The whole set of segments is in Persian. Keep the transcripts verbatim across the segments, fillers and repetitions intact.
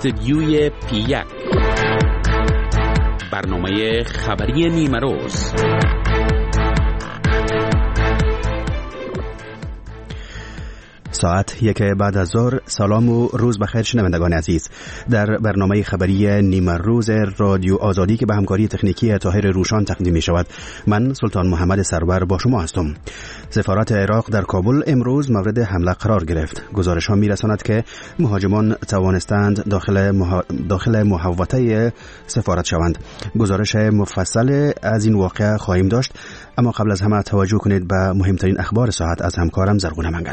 استدیوی پی یک، برنامه خبری نیمروز. ساعت یک بعد از ظهر. سلام و روز بخیر شنوندگان عزیز. در برنامه خبری نیمروز رادیو آزادی که به همکاری تکنیکی طاهر روشان تقدیم می شود، من سلطان محمد سرور با شما هستم. سفارت عراق در کابل امروز مورد حمله قرار گرفت. گزارش ها می رساند که مهاجمان توانستند داخل مح... داخل محوطه سفارت شوند. گزارش مفصل از این واقعه خواهیم داشت، اما قبل از همه توجه کنید به مهمترین اخبار ساعت از همکارم زرغون منگل.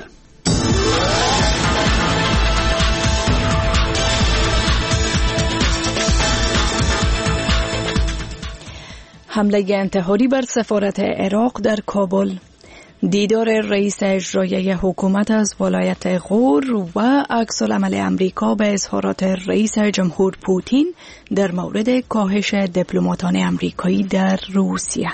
حمله انتحاری بر سفارت عراق در کابل، دیدار رئیس اجرایی حکومت از ولایت غور و عکس‌العمل امریکا به اظهارات رئیس جمهور پوتین در مورد کاهش دیپلماتان امریکایی در روسیه.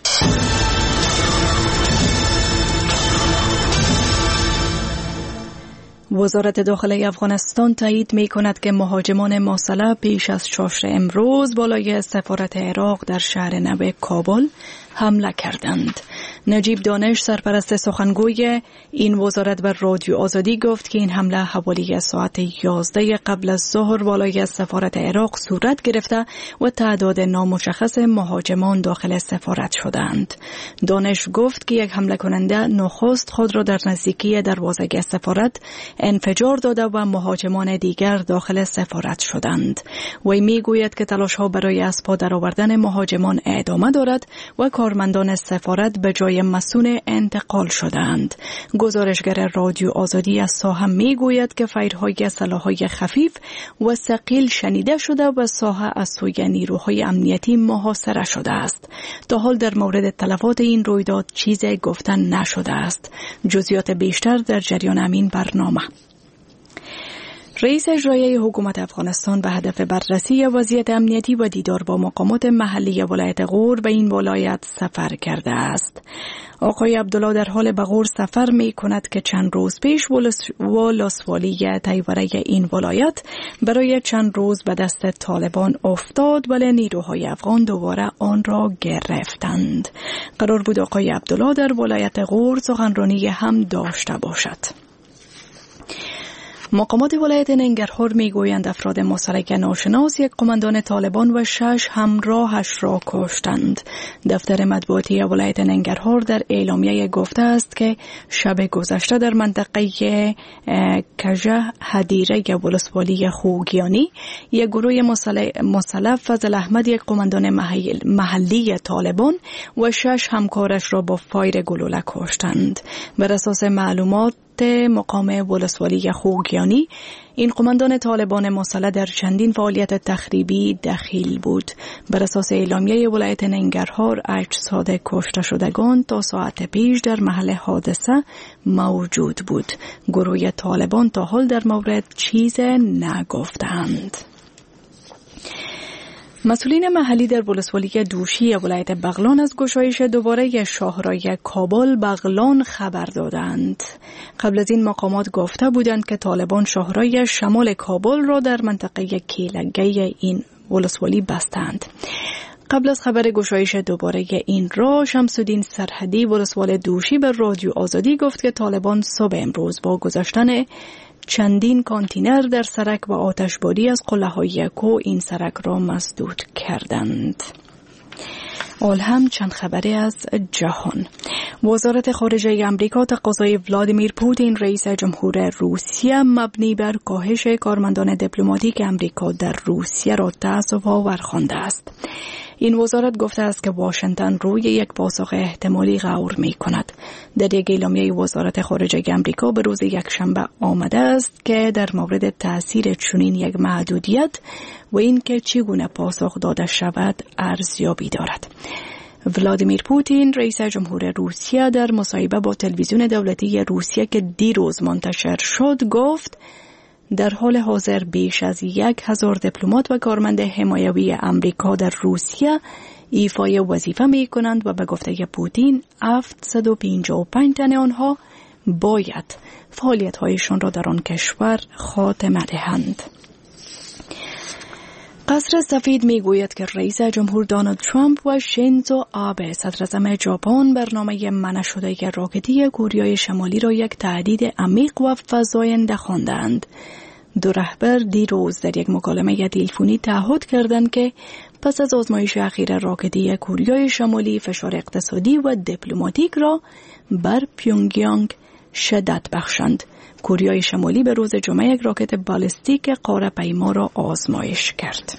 وزارت داخلی افغانستان تایید می کند که مهاجمان مسلح پیش از چاشت امروز بالای سفارت عراق در شهر نو کابل حمله کردند. نجیب دانش، سرپرست سخنگوی این وزارت، بر رادیو آزادی گفت که این حمله حوالی ساعت یازده قبل از ظهر بالای سفارت عراق صورت گرفته و تعداد نامشخص مهاجمان داخل سفارت شدند. دانش گفت که یک حمله کننده نخست خود را در نزدیکی دروازه سفارت انفجار داده و مهاجمان دیگر داخل سفارت شدند. وی می گوید که تلاش ها برای از پا درآوردن مهاجمان ادامه دارد و کارمندان سفارت به جای مسون انتقال شدند. گزارشگر رادیو آزادی از ساحه می گوید که فایرهای سلاح‌های خفیف و ثقیل شنیده شده و ساحه از سوی نیروهای امنیتی محاصره شده است. تا حال در مورد تلفات این رویداد چیزی گفتن نشده است. جزئیات بیشتر در جریان همین برنامه. رئیس اجرایی حکومت افغانستان به هدف بررسی وضعیت امنیتی و دیدار با مقامات محلی ولایت غور به این ولایت سفر کرده است. آقای عبدالله در حال به غور سفر می کند که چند روز پیش ولسوالی تیوره این ولایت برای چند روز به دست طالبان افتاد، ولی نیروهای افغان دوباره آن را گرفتند. قرار بود آقای عبدالله در ولایت غور سخنرانی هم داشته باشد. مقامات ولایت ننگرهار میگویند افراد مسلح ناشناس یک قماندان طالبان و شش همراهش را کشتند. دفتر مطبوعاتی ولایت ننگرهار در اعلامیه گفته است که شب گذشته در منطقه کژه هدیره ولسوالی خوگیانی یک گروه مسلح فضل احمد، یک قماندان محلی طالبان و شش همکارش را با فایر گلوله کشتند. بر اساس معلومات مقام ولسوالی خوگیانی، این قماندان طالبان مسلح در چندین فعالیت تخریبی دخیل بود. بر اساس اعلامیه ولایت ننگرهار، اجساد کشته شدگان تا ساعت پیش در محل حادثه موجود بود. گروه طالبان تا حال در مورد چیز نگفتند. مسئولین محلی در ولسوالی دوشی ولایت بغلان از گشایش دوباره شاهراه کابل بغلان خبر دادند. قبل از این مقامات گفته بودند که طالبان شاهراه شمال کابل را در منطقه کیلگه این ولسوالی بستند. قبل از خبر گشایش دوباره این راه، شمس‌الدین سرحدی ولسوال دوشی به رادیو آزادی گفت که طالبان صبح امروز با گذاشتن چندین کانتینر در سرک و آتشباری از قله‌های کو این سرک را مسدود کردند. اول هم چند خبری از جهان. وزارت خارجه آمریکا تقاضای ولادیمیر پوتین رئیس جمهور روسیه مبنی بر کاهش کارمندان دیپلماتیک آمریکا در روسیه را تأسف‌آور خوانده است. این وزارت گفته است که واشنگتن روی یک پاسخ احتمالی غور می کند. در یک اعلامیه وزارت خارجه آمریکا به روز یکشنبه آمده است که در مورد تأثیر چنین یک محدودیت و اینکه چگونه پاسخ داده شود ارزیابی دارد. ولادیمیر پوتین رئیس جمهور روسیه در مصاحبه با تلویزیون دولتی روسیه که دیروز منتشر شد گفت در حال حاضر بیش از یک هزار دیپلمات و کارمند حمایوی آمریکا در روسیه ایفای وظیفه می کنند و به گفته پوتین هفتصد و پنجاه و پنج تن آنها باید فعالیت هایشان را در آن کشور خاتمه دهند. قصر سفید میگوید که رئیس جمهور دونالد ترامپ و شینزو آبه صدراعظم ژاپن برنامه منع شده راکتی کوریای شمالی را یک تهدید عمیق و فزاینده خواندند. دو رهبر دیروز در یک مکالمه تلفنی تعهد کردند که پس از آزمایش اخیر راکتی کوریای شمالی فشار اقتصادی و دیپلماتیک را بر پیونگیانگ شدت بخشند. کوریای شمالی به روز جمعه یک راکت بالستیک قاره پیما را آزمایش کرد.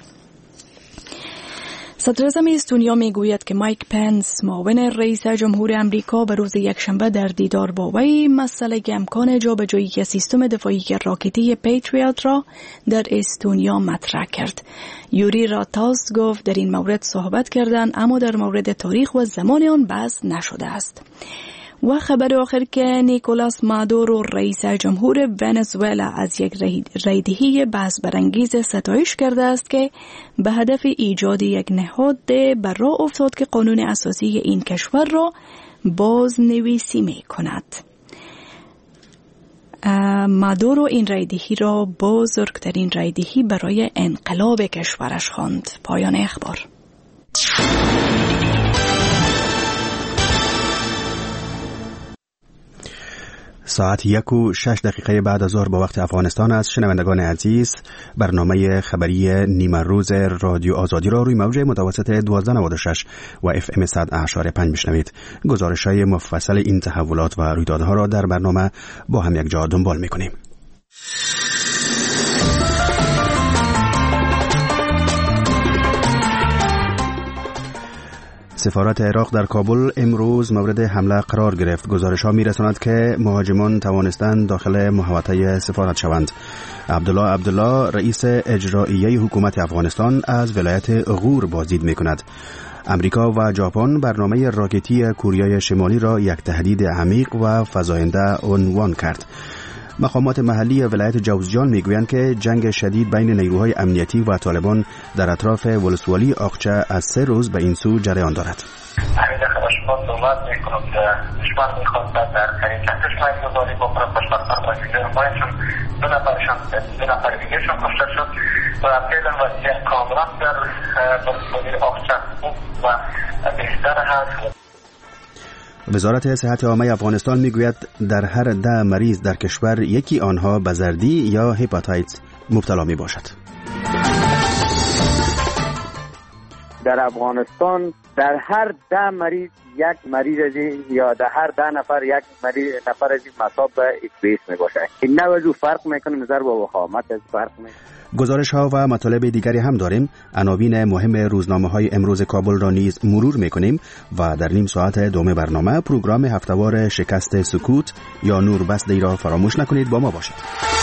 صدراعظم استونیا میگوید که مایک پنس معاون رئیس جمهور امریکا به روز یکشنبه در دیدار با وی مسئله امکان جابجایی سیستم دفاعی راکتی پیتریوت را در استونیا مطرح کرد. یوری راتاس گفت در این مورد صحبت کردند اما در مورد تاریخ و زمان آن بحث نشده است. و خبر آخر که نیکولاس مادورو رئیس جمهور ونزوئلا از یک ریدهی بحث برانگیز ستایش کرده است که به هدف ایجاد یک نهاد بر راه افتاد که قانون اساسی این کشور را بازنویسی می کند. مادورو این ریدهی را بزرگترین ریدهی برای انقلاب کشورش خواند. پایان اخبار. ساعت یک و شش دقیقه بعد از ظهر با وقت افغانستان است. شنوندگان عزیز، برنامه خبری نیمه روز رادیو آزادی را روی موج متوسط دوازده نود و شش و اف ام صد اعشاری پنج میشنوید. گزارش‌های مفصل این تحولات و رویدادها را در برنامه با هم یک جا دنبال می‌کنیم. سفارت عراق در کابل امروز مورد حمله قرار گرفت. گزارش‌ها می‌رساند که مهاجمان توانستند داخل محوطه سفارت شوند. عبدالله عبدالله رئیس اجرایی حکومت افغانستان از ولایت غور بازدید می‌کند. امریکا و ژاپن برنامه راکتی کوریای شمالی را یک تهدید عمیق و فزاینده عنوان کرد. مقامات محلی ولایت جوزجان میگویند که جنگ شدید بین نیروهای امنیتی و طالبان در اطراف ولسوالی آقچه از سه روز به این سو جریان دارد. همین داخل شما صحبت میکنم که دشمن میخواد در حرکتش مایگذاری بکنه. خوشبختانه و جنگل باید چون دو نفرشان دو نفر دیگرشان کشته شد و فعلا وضعیت کاملا در ولسوالی آقچه و بهتر هست. وزارت صحت عامه افغانستان میگوید در هر ده مریض در کشور یکی آنها به زردی یا هپاتیت مبتلا می باشد. در افغانستان در هر ده مریض یک مریض از یا در هر ده نفر یک مریض نفر از مصاب به اکبیس می باشد. این نوعی فرق میکنه نظر با وخامت از فرق میکنه. گزارش ها و مطالب دیگری هم داریم. عناوین مهم روزنامه های امروز کابل را نیز مرور میکنیم و در نیم ساعت دوم برنامه پروگرام هفته‌وار شکست سکوت یا نور بسته را فراموش نکنید. با ما باشید.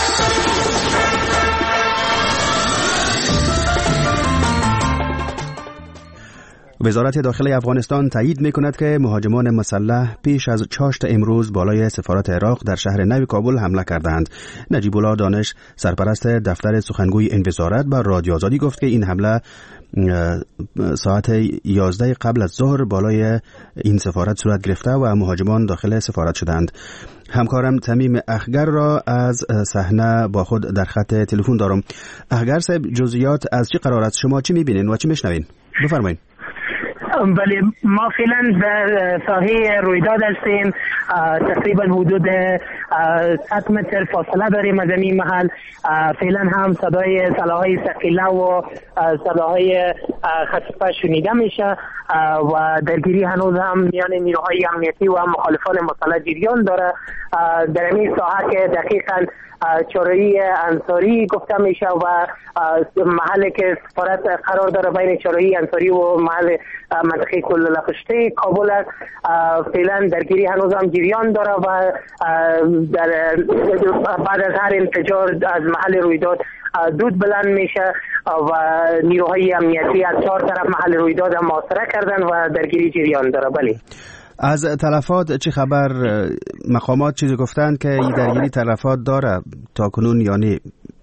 وزارت داخلی افغانستان تایید می‌کند که مهاجمان مسلح پیش از چاشت امروز بالای سفارت عراق در شهر نو کابل حمله کردند. نجیب الله دانش سرپرست دفتر سخنگوی این وزارت بر رادیو آزادی گفت که این حمله ساعت یازده قبل از ظهر بالای این سفارت صورت گرفته و مهاجمان داخل سفارت شدند. همکارم تمیم اخگر را از صحنه با خود در خط تلفن دارم. اخگر صاحب، جزئیات از چه قرار است؟ شما چی می‌بینید و چی می‌شنوید؟ بفرمایید. بله، ما فعلا در ساحه رویداد هستیم. تقریبا حدود صد متر فاصله داریم از این محل. فعلا هم صدای سلاح‌های ثقیله و سلاح‌های خفیفه شنیده میشه و درگیری هنوز هم میان نیروهای امنیتی و مخالفان مسلح جریان داره. در این ساحه که دقیقاً چرایی انصاری گفته میشه و محلی که سفارت قرار داره بین چرایی انصاری و محل منطقه کل لخشته کابل است. فعلا درگیری هنوز هم جریان داره و در بعد از هر انفجار از محل رویداد دود بلند میشه و نیروهای امنیتی از چهار طرف محل رویداد هم محاصره کردن و درگیری جریان داره. بله، از تلفات چه خبر؟ مقامات چیزی گفتند که این درگیری تلفات داره تا کنون یا نه؟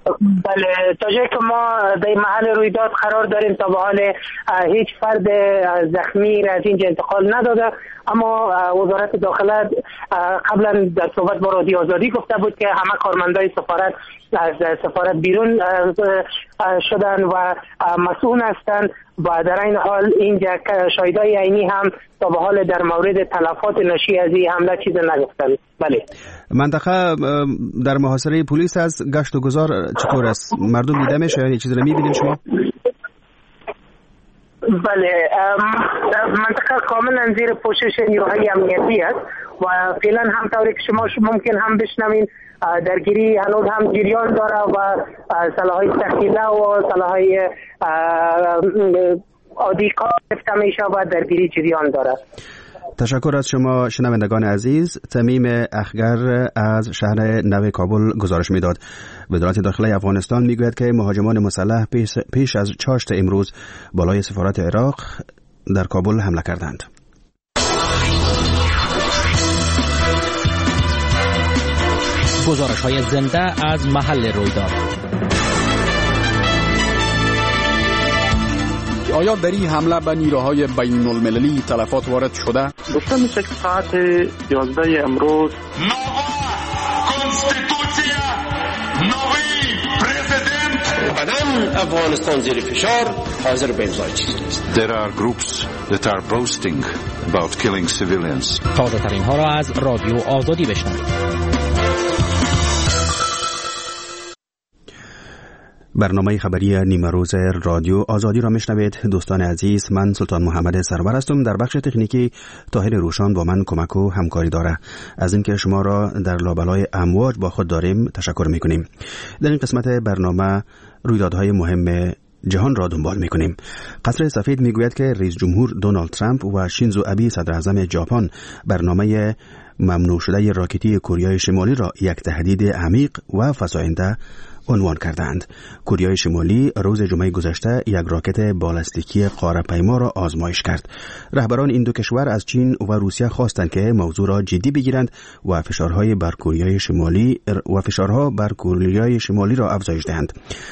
بله، تا جایی که ما در محل رویداد قرار داریم تا به حال هیچ فرد زخمی از اینجا انتقال نداده، اما وزارت داخله قبلا در صحبت با رادیو آزادی گفته بود که همه کارمندای سفارت از سفارت بیرون شدن و مسئول هستند و در این حال اینجا شاهدای عینی هم تا به حال در مورد تلفات ناشی از این حمله چیز نگفتن. بله. منطقه در محاصره پلیس از گشت و گذار چطور است؟ مردم دیده میشه یا چیزی رو میبینید شما؟ بله، منطقه کاملا زیر پوشش نیروهای امنیتی است و فعلا هم طوری که شما ممکن هم بشنوین درگیری هنوز هم جریان داره و سلاح‌های ثقیله و سلاح‌های عادی کار گرفته میشه و درگیری جریان داره. تشکر از شما شنوندگان عزیز. تمیم اخگر از شهر نو کابل گزارش میداد. وزارت داخله افغانستان میگوید که مهاجمان مسلح پیش, پیش از چاشت امروز بالای سفارت عراق در کابل حمله کردند. گزارش های زنده از محل رویداد. آیا در این حمله به نیروهای بین المللی تلفات وارد شده؟ گفته میشه که ساعت یازده امروز بدن افغانستان زیر فشار حاضر به امضای چیزی است. There are groups that are boasting about killing civilians. تازه ترین ها را از رادیو آزادی بشنوید. برنامه خبری نیمه روز رادیو آزادی را میشنوید. دوستان عزیز، من سلطان محمد سرور هستم. در بخش تکنیکی طاهر روشان با من کمک و همکاری داره. از اینکه شما را در لابلای امواج با خود داریم تشکر میکنیم. در این قسمت برنامه رویدادهای مهم جهان را دنبال میکنیم. قصر سفید میگوید که رئیس جمهور دونالد ترامپ و شینزو ابی صدر اعظم ژاپن برنامه ممنوع شده راکتی کره شمالی را یک تهدید عمیق و فزاینده عنوان کردند. کره شمالی روز جمعه گذشته یک راکت بالستیکی قاره‌پیما را آزمایش کرد. رهبران این دو کشور از چین و روسیه خواستند که موضوع را جدی بگیرند و فشارهای بر کره شمالی و فشارها بر کره شمالی را افزایش دهند.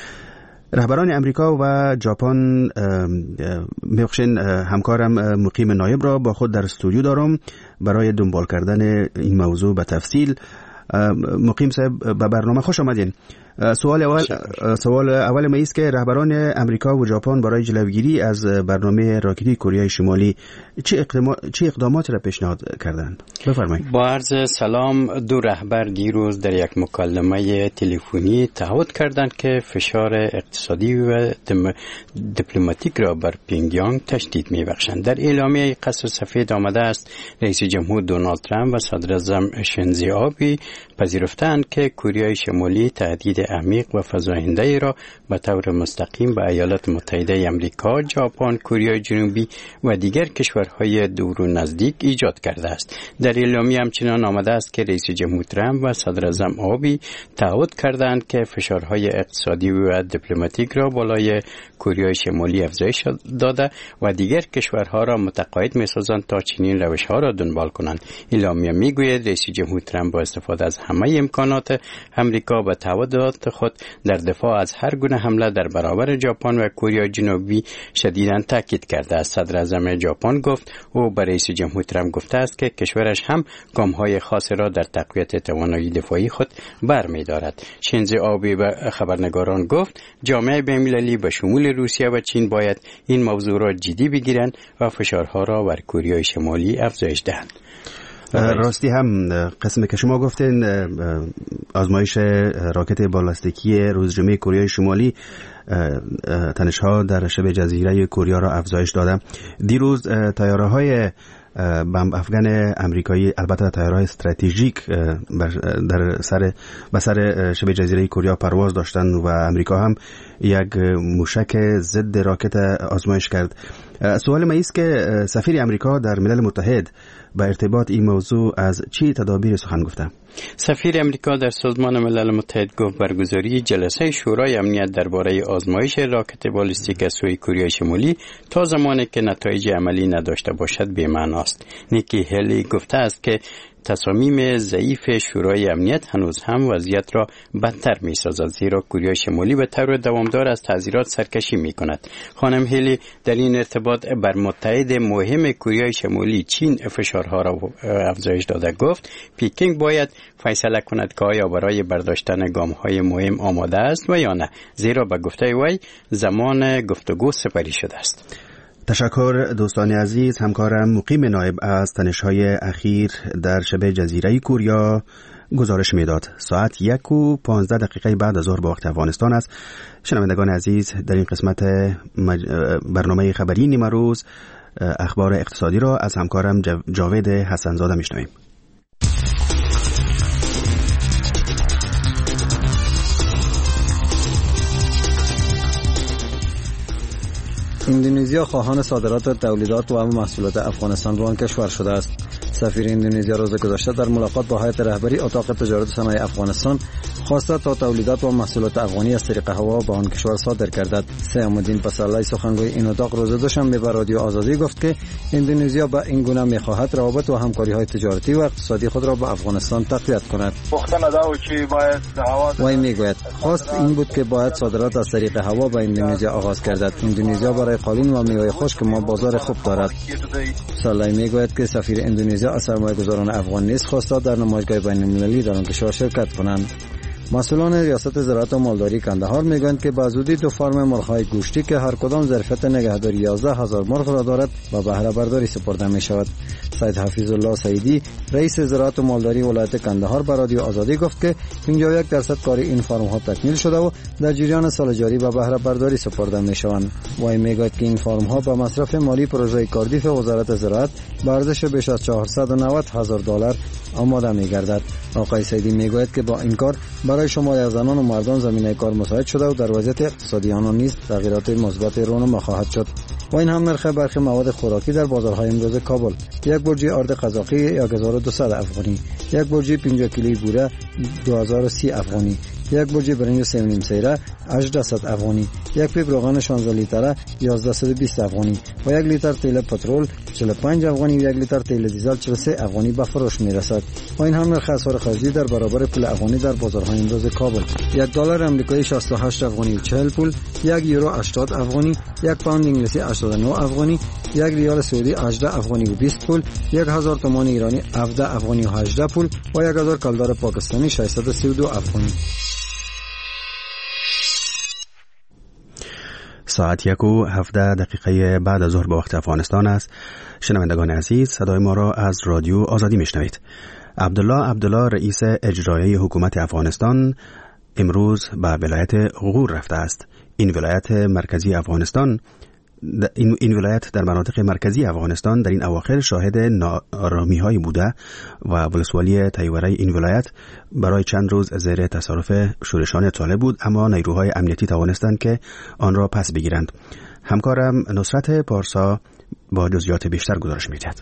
رهبران امریکا و ژاپن، میخشین همکارم مقیم نایب را با خود در استودیو دارم برای دنبال کردن این موضوع به تفصیل. مقیم صاحب به برنامه خوش آمدین. سوال اول سوال اول ما است که رهبران امریکا و ژاپن برای جلوگیری از برنامه راکتی کره شمالی چه اقدامات چه اقداماتی را پیشنهاد کردند؟ بفرمایید. با عرض سلام، دو رهبر دیروز در یک مکالمه تلفنی تعهد کردند که فشار اقتصادی و دیپلماتیک را بر پیونگیانگ تشدید می‌بخشند. در اعلامیه قصر سفید آمده است رئیس جمهور دونالد ترامپ و صدر اعظم شینزو آبی پذیرفتند که کره شمالی تهدید عمیق و فزاینده را به طور مستقیم به ایالات متحده آمریکا، ژاپن، کره جنوبی و دیگر کشورهای دور و نزدیک ایجاد کرده است. در اعلامیه همچنان آمده است که رئیس جمهور ترامپ و صدر اعظم آبی تعهد کردند که فشارهای اقتصادی و دیپلماتیک را بالای کره شمالی افزایش داده و دیگر کشورها را متقاعد می‌سازند تا چنین روش‌ها را دنبال کنند. اعلامیه می‌گوید رئیس جمهور ترامپ با استفاده از همه امکانات امریکا به تعهدات خود در دفاع از هر گونه حمله در برابر ژاپن و کره جنوبی شدیداً تاکید کرده است. صدر اعظم ژاپن گفت او به رئیس جمهور ترامپ گفته است که کشورش هم گام‌های خاصی را در تقویت توانایی دفاعی خود برمی‌دارد. شینزو آبی به خبرنگاران گفت جامعه بین‌المللی به شمول روسیه و چین باید این موضوع را جدی بگیرند و فشارها را بر کره شمالی افزایش دهند. راستی هم قسمی که شما گفتین آزمایش راکت بالستیکی روز جمعه کره شمالی تنش‌ها در شبه جزیره کره را افزایش داده. دیروز طیاره‌های بمب افغان امریکایی، البته طیاره‌های استراتژیک، در سر به سر شبه جزیره کره پرواز داشتند و امریکا هم یک موشک ضد راکت آزمایش کرد. سوال ما است که سفیر امریکا در ملل متحد با ارتباط این موضوع از چی تدابیر سخن گفته؟ سفیر امریکا در سازمان ملل متحد گفت برگزاری جلسه شورای امنیت درباره آزمایش راکت بالستیک از سوی کره شمالی تا زمانی که نتایج عملی نداشته باشد بی‌معنی است. نیکی هلی گفته است که تصامیم ضعیف شورای امنیت هنوز هم وضعیت را بدتر می سازد، زیرا کره شمالی به طور دوامدار از تحذیرات سرکشی می کند. خانم هیلی در این ارتباط بر متحد مهم کره شمالی چین فشارها را افزایش داده گفت پکین باید فیصله کند که آیا برای برداشتن گام‌های مهم آماده است و یا نه، زیرا به گفته وی زمان گفتگو سپری شده است. تشکر دوستان عزیز. همکارم مقیم نایب از تنش‌های اخیر در شبه جزیره کوریا گزارش میداد. ساعت یک و پانزده دقیقه بعد از ظهر به وقت افغانستان است. شنوندگان عزیز، در این قسمت مج... برنامه خبری نیمه روز اخبار اقتصادی را از همکارم جاوید حسنزاده میشنویم. اندونزیا خواهان صادرات تولیدات و محصولات افغانستان به آن کشور شده است. سفیر اندونزیا روز گذشته در ملاقات با هیئت رهبری اتاق تجارت و صنایع افغانستان خواسته تا تولیدات و محصولات افغانی از طریق هوا به آن کشور صادر گردد. سیام‌الدین پسرلی سخنگوی این اتاق روز دوشنبه به رادیو آزادی گفت که اندونزیا به این گونه می‌خواهد روابط و همکاری‌های تجارتی و اقتصادی خود را با افغانستان تقویت کند. وی میگوید خواست این بود که باید صادرات از طریق هوا به اندونزیا آغاز گردد. اندونزیا برای قالین و میوه خشک ما بازار خوب دارد. پسرلی میگوید که سفیر اندونزیا از سرمایه‌گذاران افغان نیز خواسته در نمایشگاه بین‌المللی در آن کشور شرکت کنند. مسئولان ریاست زراعت و مالداری کندهار میگویند که به زودی دو فارم مرغ‌های گوشتی که هر کدام ظرفیت نگهداری یازده هزار مرغ را دارد و بهره برداری سپرده می شود. سید حفیظ الله سیدی رئیس زراعت و مالداری ولایت کندهار به رادیو آزادی گفت که پنجاه و یک درصد کار این فارم ها تکمیل شده و در جریان سال جاری به بهره برداری سپرده می شوند. وی میگوید که این فارم ها به مصرف مالی پروژه کاردیف وزارت زراعت به ارزش بیش از چهارصد و نود هزار دلار آماده می گردد. آقای سیدی میگوید که با این کار برای شماری از زنان و مردان زمینه کار مساعد شده و در وضعیت اقتصادی آنان نیز تغییرات مثبت رونما خواهد شد. و این هم نرخ برخی مواد خوراکی در بازارهای امروز کابل: یک برجی آرد قزاقی یک هزار و دویست افغانی، یک برجی پنجاه کیلویی بوره دو هزار و سی افغانی، یک برجی برنج سه و نیم سیره هجده افغانی، یک پیپ روغن شانزده لیتره یازده و بیست افغانی و یک لیتر تیل پترول چهل و پنج افغانی و یک لیتر تیل دیزل چهل و سه افغانی به فروش میرسد. و این هم نرخ اسعار خارجی در برابر پول افغانی در بازارهای امروز کابل: یک دلار آمریکایی شصت و هشت افغانی و چهل پول، یک یورو هشتاد افغانی، یک پوند انگلیسی هشتاد و نه افغانی، یک ریال سعودی هجده افغانی و بیست پول، یک هزار تومان ایرانی هفده افغانی و هجده پول و یک هزار کلدار پاکستانی ششصد و سی و دو افغانی. ساعت یک و هفده دقیقه بعد از ظهر به وقت افغانستان است. شنوندگان عزیز، صدای ما را از رادیو آزادی میشنوید. عبدالله عبدالله رئیس اجرایی حکومت افغانستان امروز به ولایت غور رفته است. این ولایت مرکزی افغانستان این, این ولایت در مناطق مرکزی افغانستان در این اواخر شاهد ناآرامی‌هایی بوده و ولسوالی تیوره این ولایت برای چند روز زیر تصرف شورشان طالب بود، اما نیروهای امنیتی توانستند که آن را پس بگیرند. همکارم نصرت پارسا با جزئیات بیشتر گزارش می‌دهد.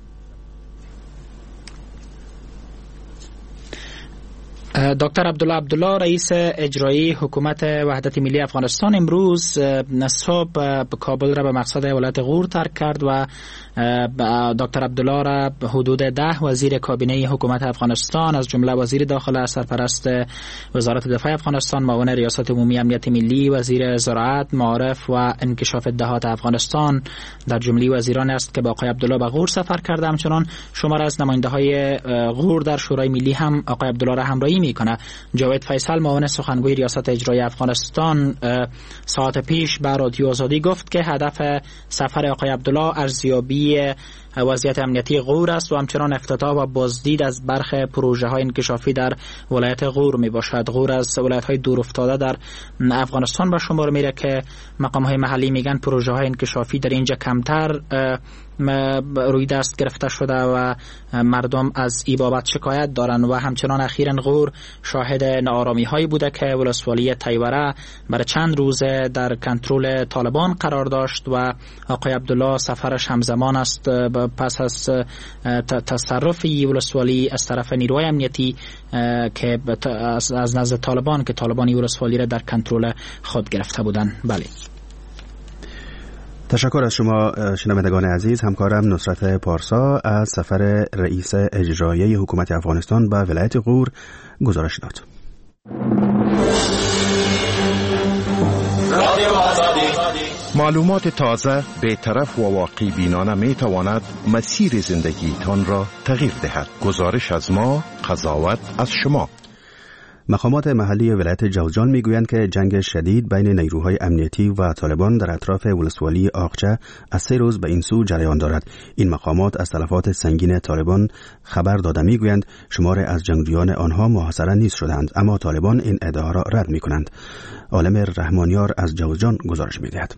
دکتر عبدالله عبدالله رئیس اجرایی حکومت وحدت ملی افغانستان امروز صبح به کابل را به مقصد ولایت غور ترک کرد و دکتر عبدالله را حدود ده وزیر کابینه حکومت افغانستان از جمله وزیر داخله، سرپرست وزارت دفاع افغانستان، معاون ریاست عمومی امنیت ملی، وزیر زراعت، معارف و انکشاف دهات افغانستان در جمله وزیران است که با آقای عبدالله به غور سفر کرده. همچنان شمار از نماینده‌های غور در شورای ملی هم آقای عبدالله را همراهی میکنه. جاوید فیصل معاون سخنگوی ریاست اجرایی افغانستان ساعت پیش به رادیو آزادی گفت که هدف سفر آقای عبدالله ارزیابی وضعیت امنیتی غور است و همچنان افتتاح و بازدید از برخی پروژه های انکشافی در ولایت غور می باشد. غور از ولایت های دور افتاده در افغانستان به شمار میره که مقام های محلی میگن پروژه های انکشافی در اینجا کمتر روی دست گرفته شده و مردم از ای بابت شکایت دارن و همچنان اخیراً غور شاهد ناآرامی هایی بوده که ولسوالی تیوره برای چند روزه در کنترل طالبان قرار داشت و آقای عبدالله سفرش همزمان است پس از تصرف ولسوالی از طرف نیروهای امنیتی که از نزد طالبان که طالبان ولسوالی را در کنترل خود گرفته بودند. بله. تشکر از شما شنوندگان عزیز. همکارم نصرت پارسا از سفر رئیس اجرایی حکومت افغانستان به ولایت غور گزارش داد. معلومات تازه، بی‌طرف و واقع بینانه می تواند مسیر زندگیتان را تغییر دهد. گزارش از ما، قضاوت از شما. مقامات محلی ولایت جوزجان میگویند که جنگ شدید بین نیروهای امنیتی و طالبان در اطراف ولسوالی آقچه از سه روز به این سو جریان دارد. این مقامات از تلفات سنگین طالبان خبر داده میگویند شمار از جنگجویان آنها محاصره نیز شدند، اما طالبان این ادعا را رد میکنند. عالم رحمانیار از جوزجان گزارش میدهد.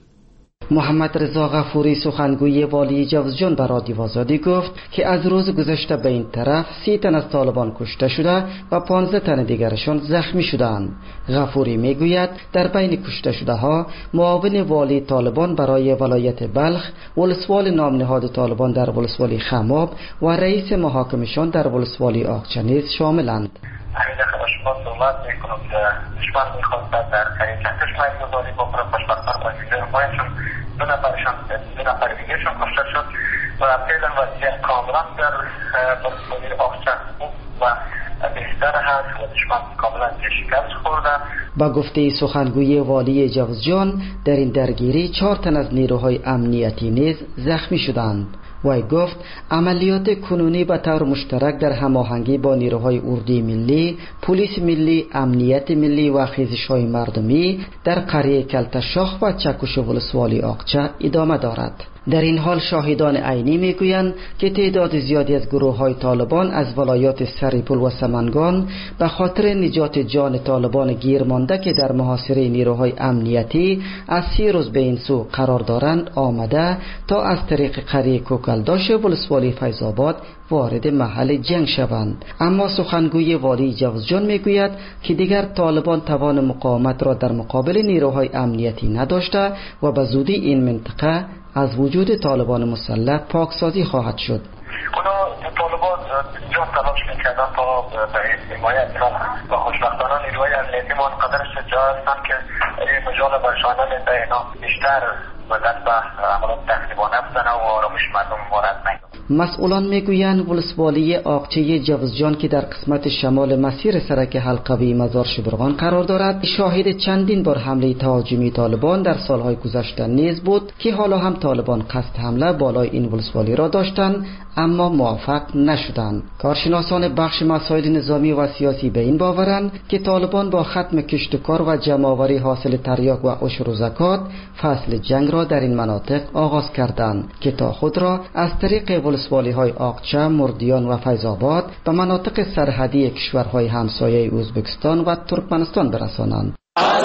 محمد رضا غفوری سخنگوی والی جوزجان به رادیو آزادی گفت که از روز گذشته به این طرف سی تن از طالبان کشته شده و پانزده تن دیگرشان زخمی شدند. غفوری میگوید در بین کشته شده ها معاون والی طالبان برای ولایت بلخ، ولسوال نام نهاد طالبان در ولسوالی خماب و رئیس محاکمشان در ولسوالی آقچه نیز شاملند. همین دفعه شما صحبت میکنم که دشمن میخواست در طریق کشمک گذاری بکنه خوشبختانه با ویژه مایشون دو نفرشان دو نفر دیگهشون کشته شد و فعلا وضعیت کاملا در ولسوالی آقچه و بهتر هست و دشمن کاملا شکست خورده. با گفته سخنگوی والی جوزجان در این درگیری چهار تن از نیروهای امنیتی نیز زخمی شدند. وی گفت عملیات کنونی به طور مشترک در هماهنگی با نیروهای اردوی ملی، پلیس ملی، امنیت ملی و خیزش‌های مردمی در قریه کلتشاخ و چکش ولسوالی آقچه ادامه دارد. در این حال شاهدان عینی میگویند که تعداد زیادی از گروه‌های طالبان از ولایات سریپول و سمنگان به خاطر نجات جان طالبان گیر مانده که در محاصره نیروهای امنیتی از سی روز به این سو قرار دارند آمده تا از طریق قریه کوکلداش ولسوالی فیض‌آباد وارد محل جنگ شوند. اما سخنگوی والی جوزجان میگوید که دیگر طالبان توان مقاومت را در مقابل نیروهای امنیتی نداشته و به زودی این منطقه از وجود طالبان مسلح پاکسازی خواهد شد. اونا طالبان جان تلاش میکردن تا به حمایت و خوشبختانه نیروهای امنیتی ما قدر شجاع هستن که این مجال برشانه میده اینا بیشتر و دست به عملات تخریبانه بزنه و آرامش مردم وارد نگه. مسئولان میگویند ولسوالی آقچه جوزجان که در قسمت شمال مسیر سرک حلقوی مزار شبرغان قرار دارد شاهد چندین بار حمله تهاجمی طالبان در سالهای گذشته نیز بود که حالا هم طالبان قصد حمله بالای این ولسوالی را داشتند اما موفق نشدند. کارشناسان بخش مسائل نظامی و سیاسی به این باورند که طالبان با ختم کشتکار و جمع‌آوری حاصل تریاک و عشر و زکات فصل جنگ را در این مناطق آغاز کردند که تا خود را از طریق ولسوالی های آقچه، مردیان و فیض‌آباد به مناطق سرحدی کشورهای همسایه ازبکستان و ترکمنستان برسانند.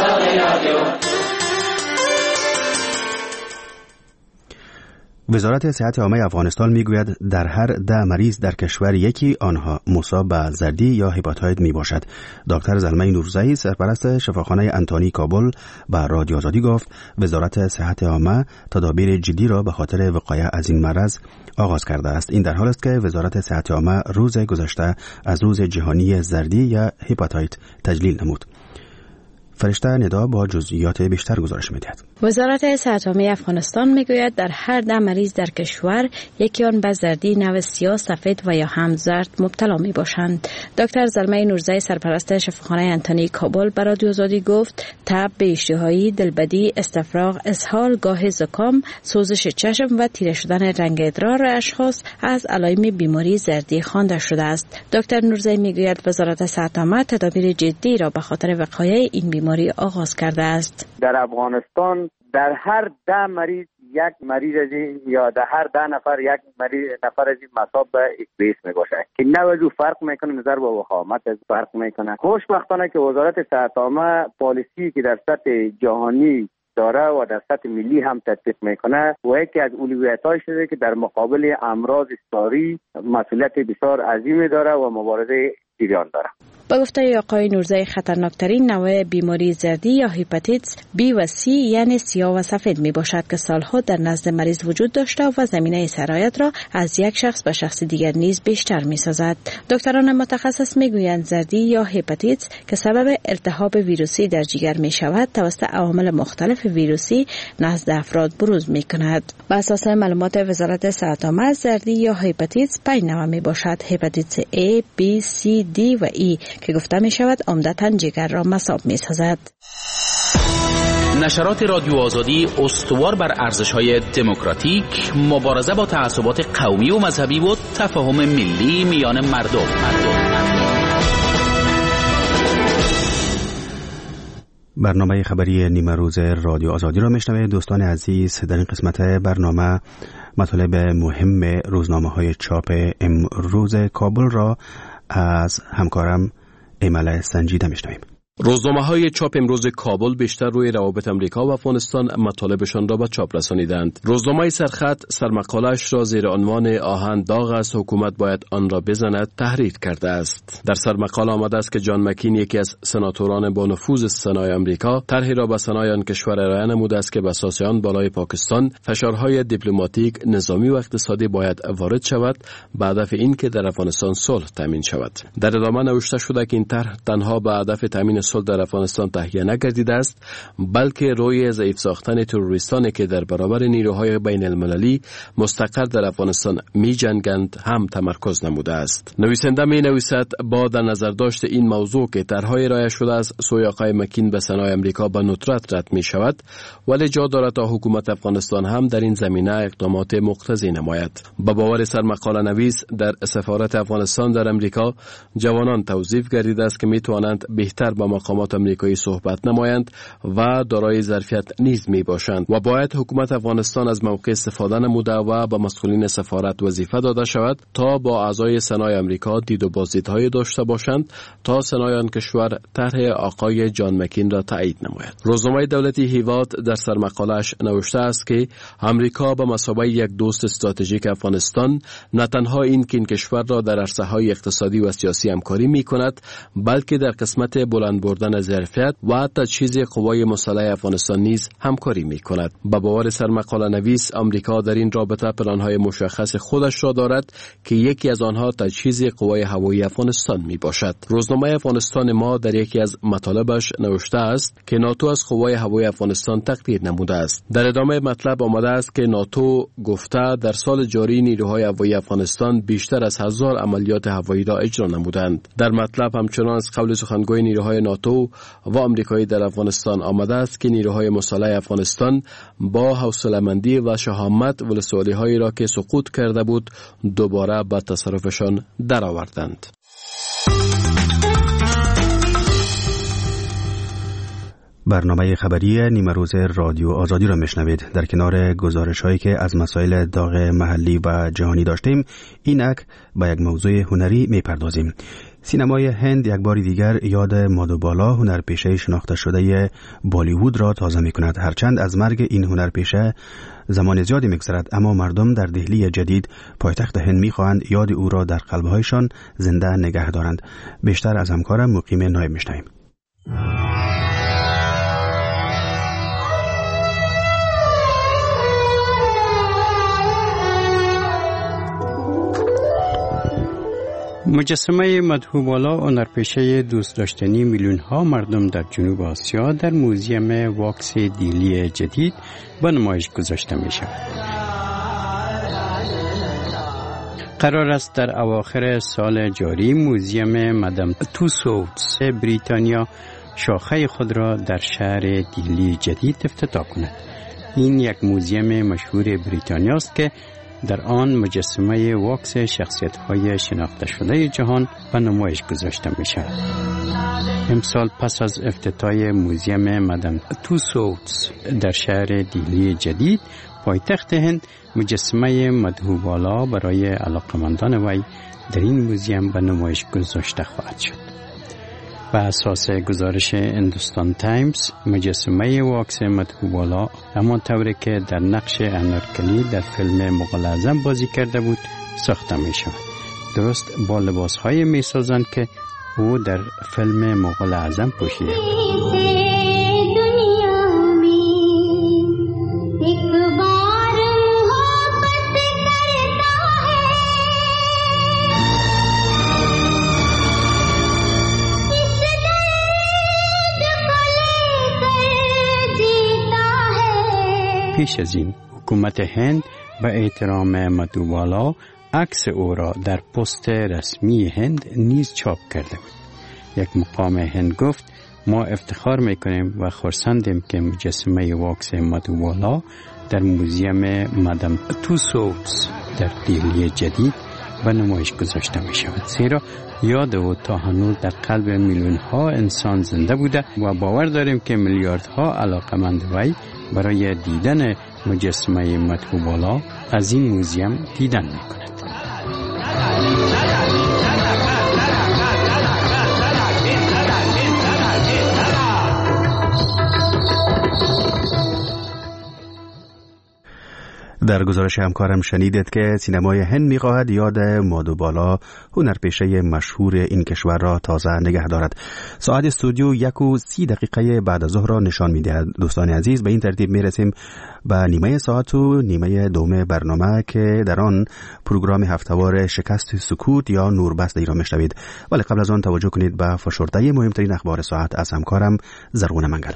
وزارت صحت عامه افغانستان میگوید در هر ده مریض در کشور یکی آنها مصاب به زردی یا هپاتیت می باشد. دکتر زلمه نورزایی سرپرست شفاخانه انتانی کابل به رادیو آزادی گفت وزارت صحت عامه تدابیر جدی را به خاطر وقایع از این مرض آغاز کرده است. این در حال است که وزارت صحت عامه روز گذشته از روز جهانی زردی یا هپاتیت تجلیل نمود. فرشته ندا با جزئیات بیشتر گزارش می‌دهد. وزارت صحت عامه افغانستان میگوید در هر ده مریض در کشور یکی آن به زردی نوع سیاه، سفید و یا هم زرد مبتلا می باشند. دکتر زلمه نورزایی سرپرست شفاخانه انتانی کابل به رادیو آزادی گفت تب، بی‌اشتهایی، دلبدی، استفراغ، اسهال، گاه زکام، سوزش چشم و تیره شدن رنگ ادرار اشخاص از علائم بیماری زردی خوانده شده است. دکتر نورزایی میگوید وزارت صحت عامه تدابیر جدی را به خاطر وقایع این بیماری آغاز کرده است. در افغانستان در هر ده مریض یک مریض از این یا در هر ده نفر یک مریض نفر از این مصاب به اکبیس می باشه که نوزو فرق میکنه، نظر به وخامت از فرق میکنه. خوشبختانه که وزارت صحت عامه پالیسی که در سطح جهانی داره و در سطح ملی هم تطبیق میکنه و یکی از اولویت‌هاش شده که در مقابل امراض ساری مسئولیت بسیار عظیمی داره و مبارزه جریان داره. با گفته آقای نورزی خطرناکترین نوع بیماری زردی یا هپاتیت بی و سی یعنی سیاه و سفید می باشد که سالها در نزد مریض وجود داشته و زمینه سرایت را از یک شخص به شخص دیگر نیز بیشتر می سازد. دکتران متخصص می گویند زردی یا هپاتیت که سبب التهاب ویروسی در جگر می شود توسط عوامل مختلف ویروسی نزد افراد بروز می کند. بر اساس معلومات وزارت صحت عامه زردی یا هپاتیت پنج نوع می باشد: هپاتیت A، B، C، D و E که گفته می شود عمدتاً جگر را مصاب می سازد. نشرات رادیو آزادی استوار بر ارزش‌های دموکراتیک، مبارزه با تعصبات قومی و مذهبی و تفاهم ملی میان مردم. برنامه خبری نیمه روز رادیو آزادی را میشنوید. دوستان عزیز، در این قسمت برنامه مطالب مهم روزنامه‌های چاپ امروز کابل را از همکارم ایمل سنجیده میشنویم. روزنامه‌های چاپ امروز کابل بیشتر روی روابط امریکا و افغانستان مطالبشان را به چاپ رسانیدند. روزنامه سرخط سرمقاله‌اش را زیر عنوان آهن داغ است، حکومت باید آن را بزند تحریر کرده است. در سرمقاله آمده است که جان مکین، یکی از سناتوران با نفوذ سنای امریکا، طرحی را به سنای آن کشور ارائه نموده است که به اساس آن بالای پاکستان فشارهای دیپلماتیک، نظامی و اقتصادی باید وارد شود به هدف اینکه در افغانستان صلح تامین شود. در ادامه نوشته شده که این طرح تنها به هدف تامین صلح در افغانستان تهیه نگردیده است، بلکه روی ضعیف ساختن تروریستانی که در برابر نیروهای بین المللی مستقر در افغانستان می جنگند هم تمرکز نموده است. نویسنده می نویسد با در نظر داشت این موضوع که طرحهای ارائه شده از سوی آقای مکین به سنای امریکا به ندرت رد می شود، ولی جا دارد تا حکومت افغانستان هم در این زمینه اقدامات مقتضی نماید. با باور سرمقاله نویس، در سفارت افغانستان در امریکا جوانان توظیف گردیده است که می توانند بهتر با مقامات امریکایی صحبت نمایند و دارای ظرفیت نیز می باشند و باید حکومت افغانستان از موقع استفاده نموده و به مسئولین سفارت وظیفه داده شود تا با اعضای سنای امریکا دید و بازدیدهای داشته باشند تا سنای آن کشور طرح آقای جان مکین را تایید نماید. روزنامه دولتی هیواد در سرمقاله‌اش نوشته است که امریکا به مثابه یک دوست استراتژیک افغانستان نه تنها این که این کشور را در عرصه‌های اقتصادی و سیاسی همکاری می‌کند، بلکه در قسمت بلند بردن ظرفیت و تجهیز قوای مسلح افغانستان نیز همکاری می‌کند. با باور سرمقاله نویس، آمریکا در این رابطه پلان‌های مشخص خودش را دارد که یکی از آنها تجهیز قوای هوایی افغانستان میباشد. روزنامه افغانستان ما در یکی از مطالبش نوشته است که ناتو از قوای هوایی افغانستان تقدیر نموده است. در ادامه مطلب آمده است که ناتو گفته در سال جاری نیروهای هوایی افغانستان بیشتر از هزار عملیات هوایی را اجرا نمودند. در مطلب همچنان از قول سخنگوی نیروهای ناتو و آمریکایی در افغانستان آمده است که نیروهای مسلح افغانستان با حوصله‌مندی و شهامت ولسوالی‌هایی را که سقوط کرده بود دوباره به تصرفشان درآوردند. برنامه خبری نیمه روز رادیو آزادی را میشنوید. در کنار گزارش هایی که از مسائل داغ محلی و جهانی داشتیم، اینک با یک موضوع هنری میپردازیم. سینمای هند یک بار دیگر یاد مادوبالا، هنرپیشه شناخته شده بالیوود را تازه می کند. هرچند از مرگ این هنرپیشه زمان زیادی می‌گذرد، اما مردم در دهلی جدید پایتخت هند می‌خواهند یاد او را در قلب‌هایشان زنده نگه دارند. بیشتر از همکارم مقیم نایب می‌شنویم. مجسمه مدهوبالا، هنرپیشه دوست داشتنی میلیون ها مردم در جنوب آسیا، در موزیم واکس دیلی جدید به نمایش گذاشته می شود. قرار است در اواخر سال جاری موزیم مدام توسوتس بریتانیا شاخه خود را در شهر دیلی جدید افتتاح کند. این یک موزیم مشهور بریتانیا است که در آن مجسمه واکس شخصیت‌های شناخته شده جهان به نمایش گذاشته می‌شود. امسال پس از افتتاح موزیم مدام توسوتس در شهر دیلی جدید پایتخت هند، مجسمه مدهوبالا برای علاقمندان وی در این موزیم به نمایش گذاشته خواهد شد. بر اساس گزارش هندوستان تایمز، مجسمه واکس مدهوبالا همان طوری که در نقش انارکلی در فیلم مغول اعظم بازی کرده بود ساخته می شود. درست با لباس های می سازند که او در فیلم مغول اعظم پوشیده بود. پیش از این حکومت هند به احترام مدوبالا عکس او را در پست رسمی هند نیز چاپ کرده بود. یک مقام هند گفت ما افتخار میکنیم و خرسندیم که مجسمه واکس مدوبالا در موزیم مادام توسوتس در دهلی جدید به نمایش گذاشته می شود، زیرا یاد او تا هنوز در قلب میلیون ها انسان زنده بوده و باور داریم که میلیاردها علاقمند وی برای دیدن مجسمه مدوبالا از این موزیم دیدن می کند. در گزارش همکارم شنیدید که سینمای هند می‌خواهد یاد مادوبالا هنرپیشه مشهور این کشور را تازه نگه دارد. ساعت استودیو یک و سی دقیقه بعد از ظهر را نشان می‌دهد. دوستان عزیز، به این ترتیب می‌رسیم به نیمه ساعت و نیمه دوم برنامه که در آن پروگرام هفته‌وار شکست سکوت یا نوربسته ای را می‌شنوید. ولی قبل از آن توجه کنید به فشرده مهمترین اخبار ساعت از همکارم زرغون منگل.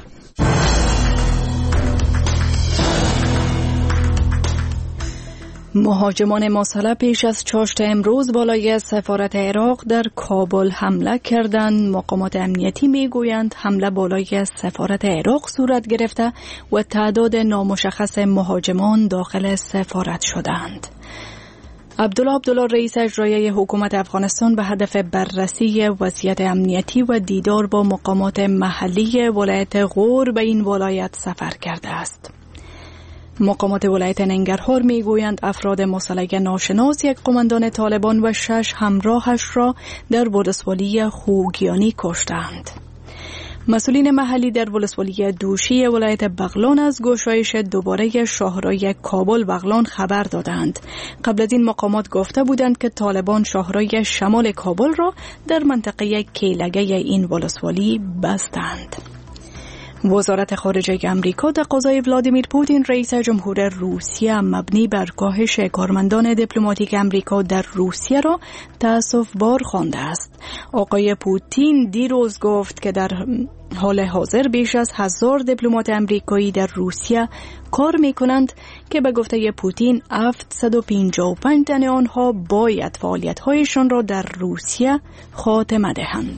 مهاجمان مسلح پیش از چاشت امروز بالای سفارت عراق در کابل حمله کردند. مقامات امنیتی میگویند حمله بالای سفارت عراق صورت گرفته و تعداد نامشخص مهاجمان داخل سفارت شدند. عبدالله عبدالله رئیس اجرایی حکومت افغانستان به هدف بررسی وضعیت امنیتی و دیدار با مقامات محلی ولایت غور به این ولایت سفر کرده است. مقامات ولایت ننگرهار میگویند افراد مسلح ناشناس یک قماندان طالبان و شش همراهش را در ولسوالی خوگیانی کشتند. مسئولین محلی در ولسوالی دوشی ولایت بغلان از گشایش دوباره شاهرای کابل بغلان خبر دادند. قبل از این مقامات گفته بودند که طالبان شاهرای شمال کابل را در منطقه کیلگه این ولسوالی بستند. وزارت خارجه امریکا تقاضای ولادیمیر پوتین رئیس جمهور روسیه مبنی بر کاهش کارمندان دیپلماتیک امریکا در روسیه را تأسف بار خوانده است. آقای پوتین دیروز گفت که در حال حاضر بیش از هزار دیپلمات امریکایی در روسیه کار می کنند که به گفته پوتین هفتصد و پنجاه و پنج تن آنها باید فعالیت‌هایشان را در روسیه خاتمه دهند.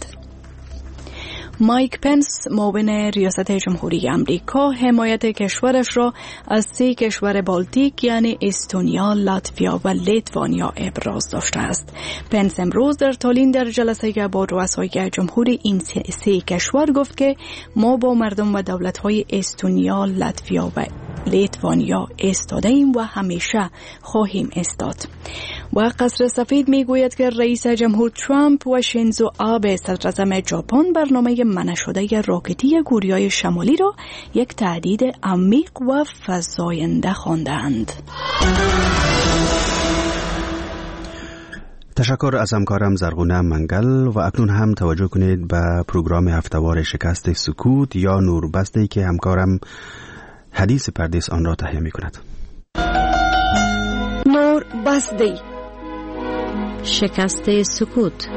مایک پنس معاون ریاست جمهوری امریکا حمایت کشورش را از سه کشور بالتیک یعنی استونیا، لاتویا و لیتوانیا ابراز داشته است. پنس امروز در تالین در جلسه با رؤسای جمهور این سه کشور گفت که ما با مردم و دولت‌های استونیا، لاتویا و لیتوانیا ایستاده ایم و همیشه خواهیم ایستاد. و قصر سفید میگوید که رئیس جمهور ترامپ و شینزو آبه صدراعظم ژاپن برنامه منع شده راکتی کوریای شمالی را یک تهدید عمیق و فزاینده خواندند. تشکر از همکارم زرغونه منگل و اکنون هم توجه کنید به پروگرام هفته‌وار شکست سکوت یا نوربسته که همکارم حدیث پردیس آن را تهیه می کند. نور بسته شکست سکوت.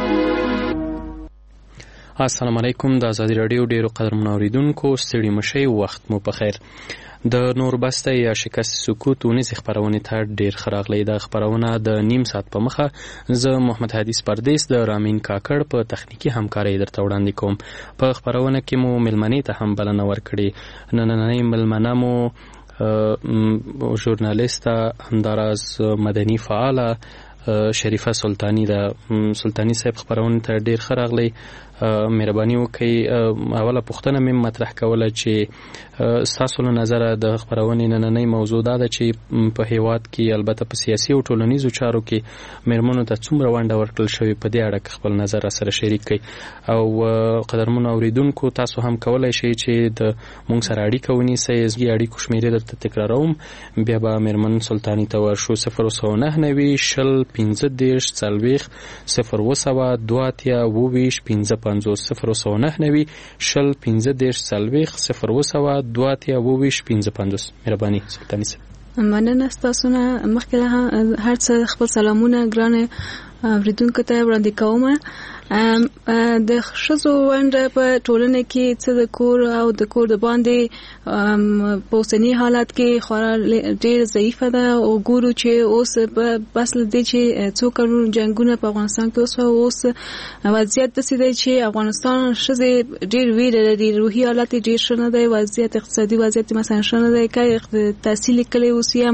السلام علیکم. د آزادی رادیو ډیرو قدرمنو اوریدونکو ستړي مشئ، وخت مو په خیر. د نوربسته یا شکست سکوت ونیز خبرونه ته ډیر خراغلی. د خبرونه د نیم ساعت په مخه زه محمد حدیث پردیس د رامین کاکړ په تخنیکی همکاري درته وړاندې کوم. په خبرونه کې مو ملمنې ته هم بلنه ورکړي. نننۍ ملمنه مو ژورنالیسته همداراز مدني فعاله شریفه سلطانی د سلطانی صاحب خبرونه ته ډیر خراغلی. مهرباني وکړئ. اوله پوښتنه مې مطرح کوله چې ستاسو له نظره د خپرونې نننۍ موضوع دا ده چې په هیواد کې البته په سیاسي او ټولنیزو چارو کې میرمنو ته څومره ونډه ورکړل شوې، په دې اړه خپل نظر سره شریک کړئ. او قدرمنو اوریدونکو تاسو هم کولای شئ چې د مونږ سره اړیکه ونیسئ. اړیکو شمیرې درته تکراروم، بیا به میرمن سلطاني ته ورشو. صفر سوه نهه نوي شل پنځه دېرش څلوېښت صفر اوه سوه دوه اتیا اووه ویشت پنځه پنځوس صفر سوه نهه نوي شل پنځه دېرش څلوېښت صفر اوه سوه دوه اتیا اووه ویشت پنځه پنځوس. مهرباني سلطاني صاحب. مننه ستاسو نه. مخکې هر څه خپل سلامونه ګرانه اوریدونکو ته وړاندې کوم. د ښځو ونډه په ټولنه کې څه د کور او د کور د باندې په اوسني حالت کې خورا ډېر ضعیفه ده. او ګورو چې اوس بس له دې چې څو کلونو جنګونه په افغانستان کې اوس اوس وضعیت داسې دی چې افغانستان ښځې ډېر ویره لري، روحي حالت یې ډېر ښه نه دی، وضعیت اقتصادي وضعیت مثلا ښه نه دی، که تحصیل کړی اوس یې هم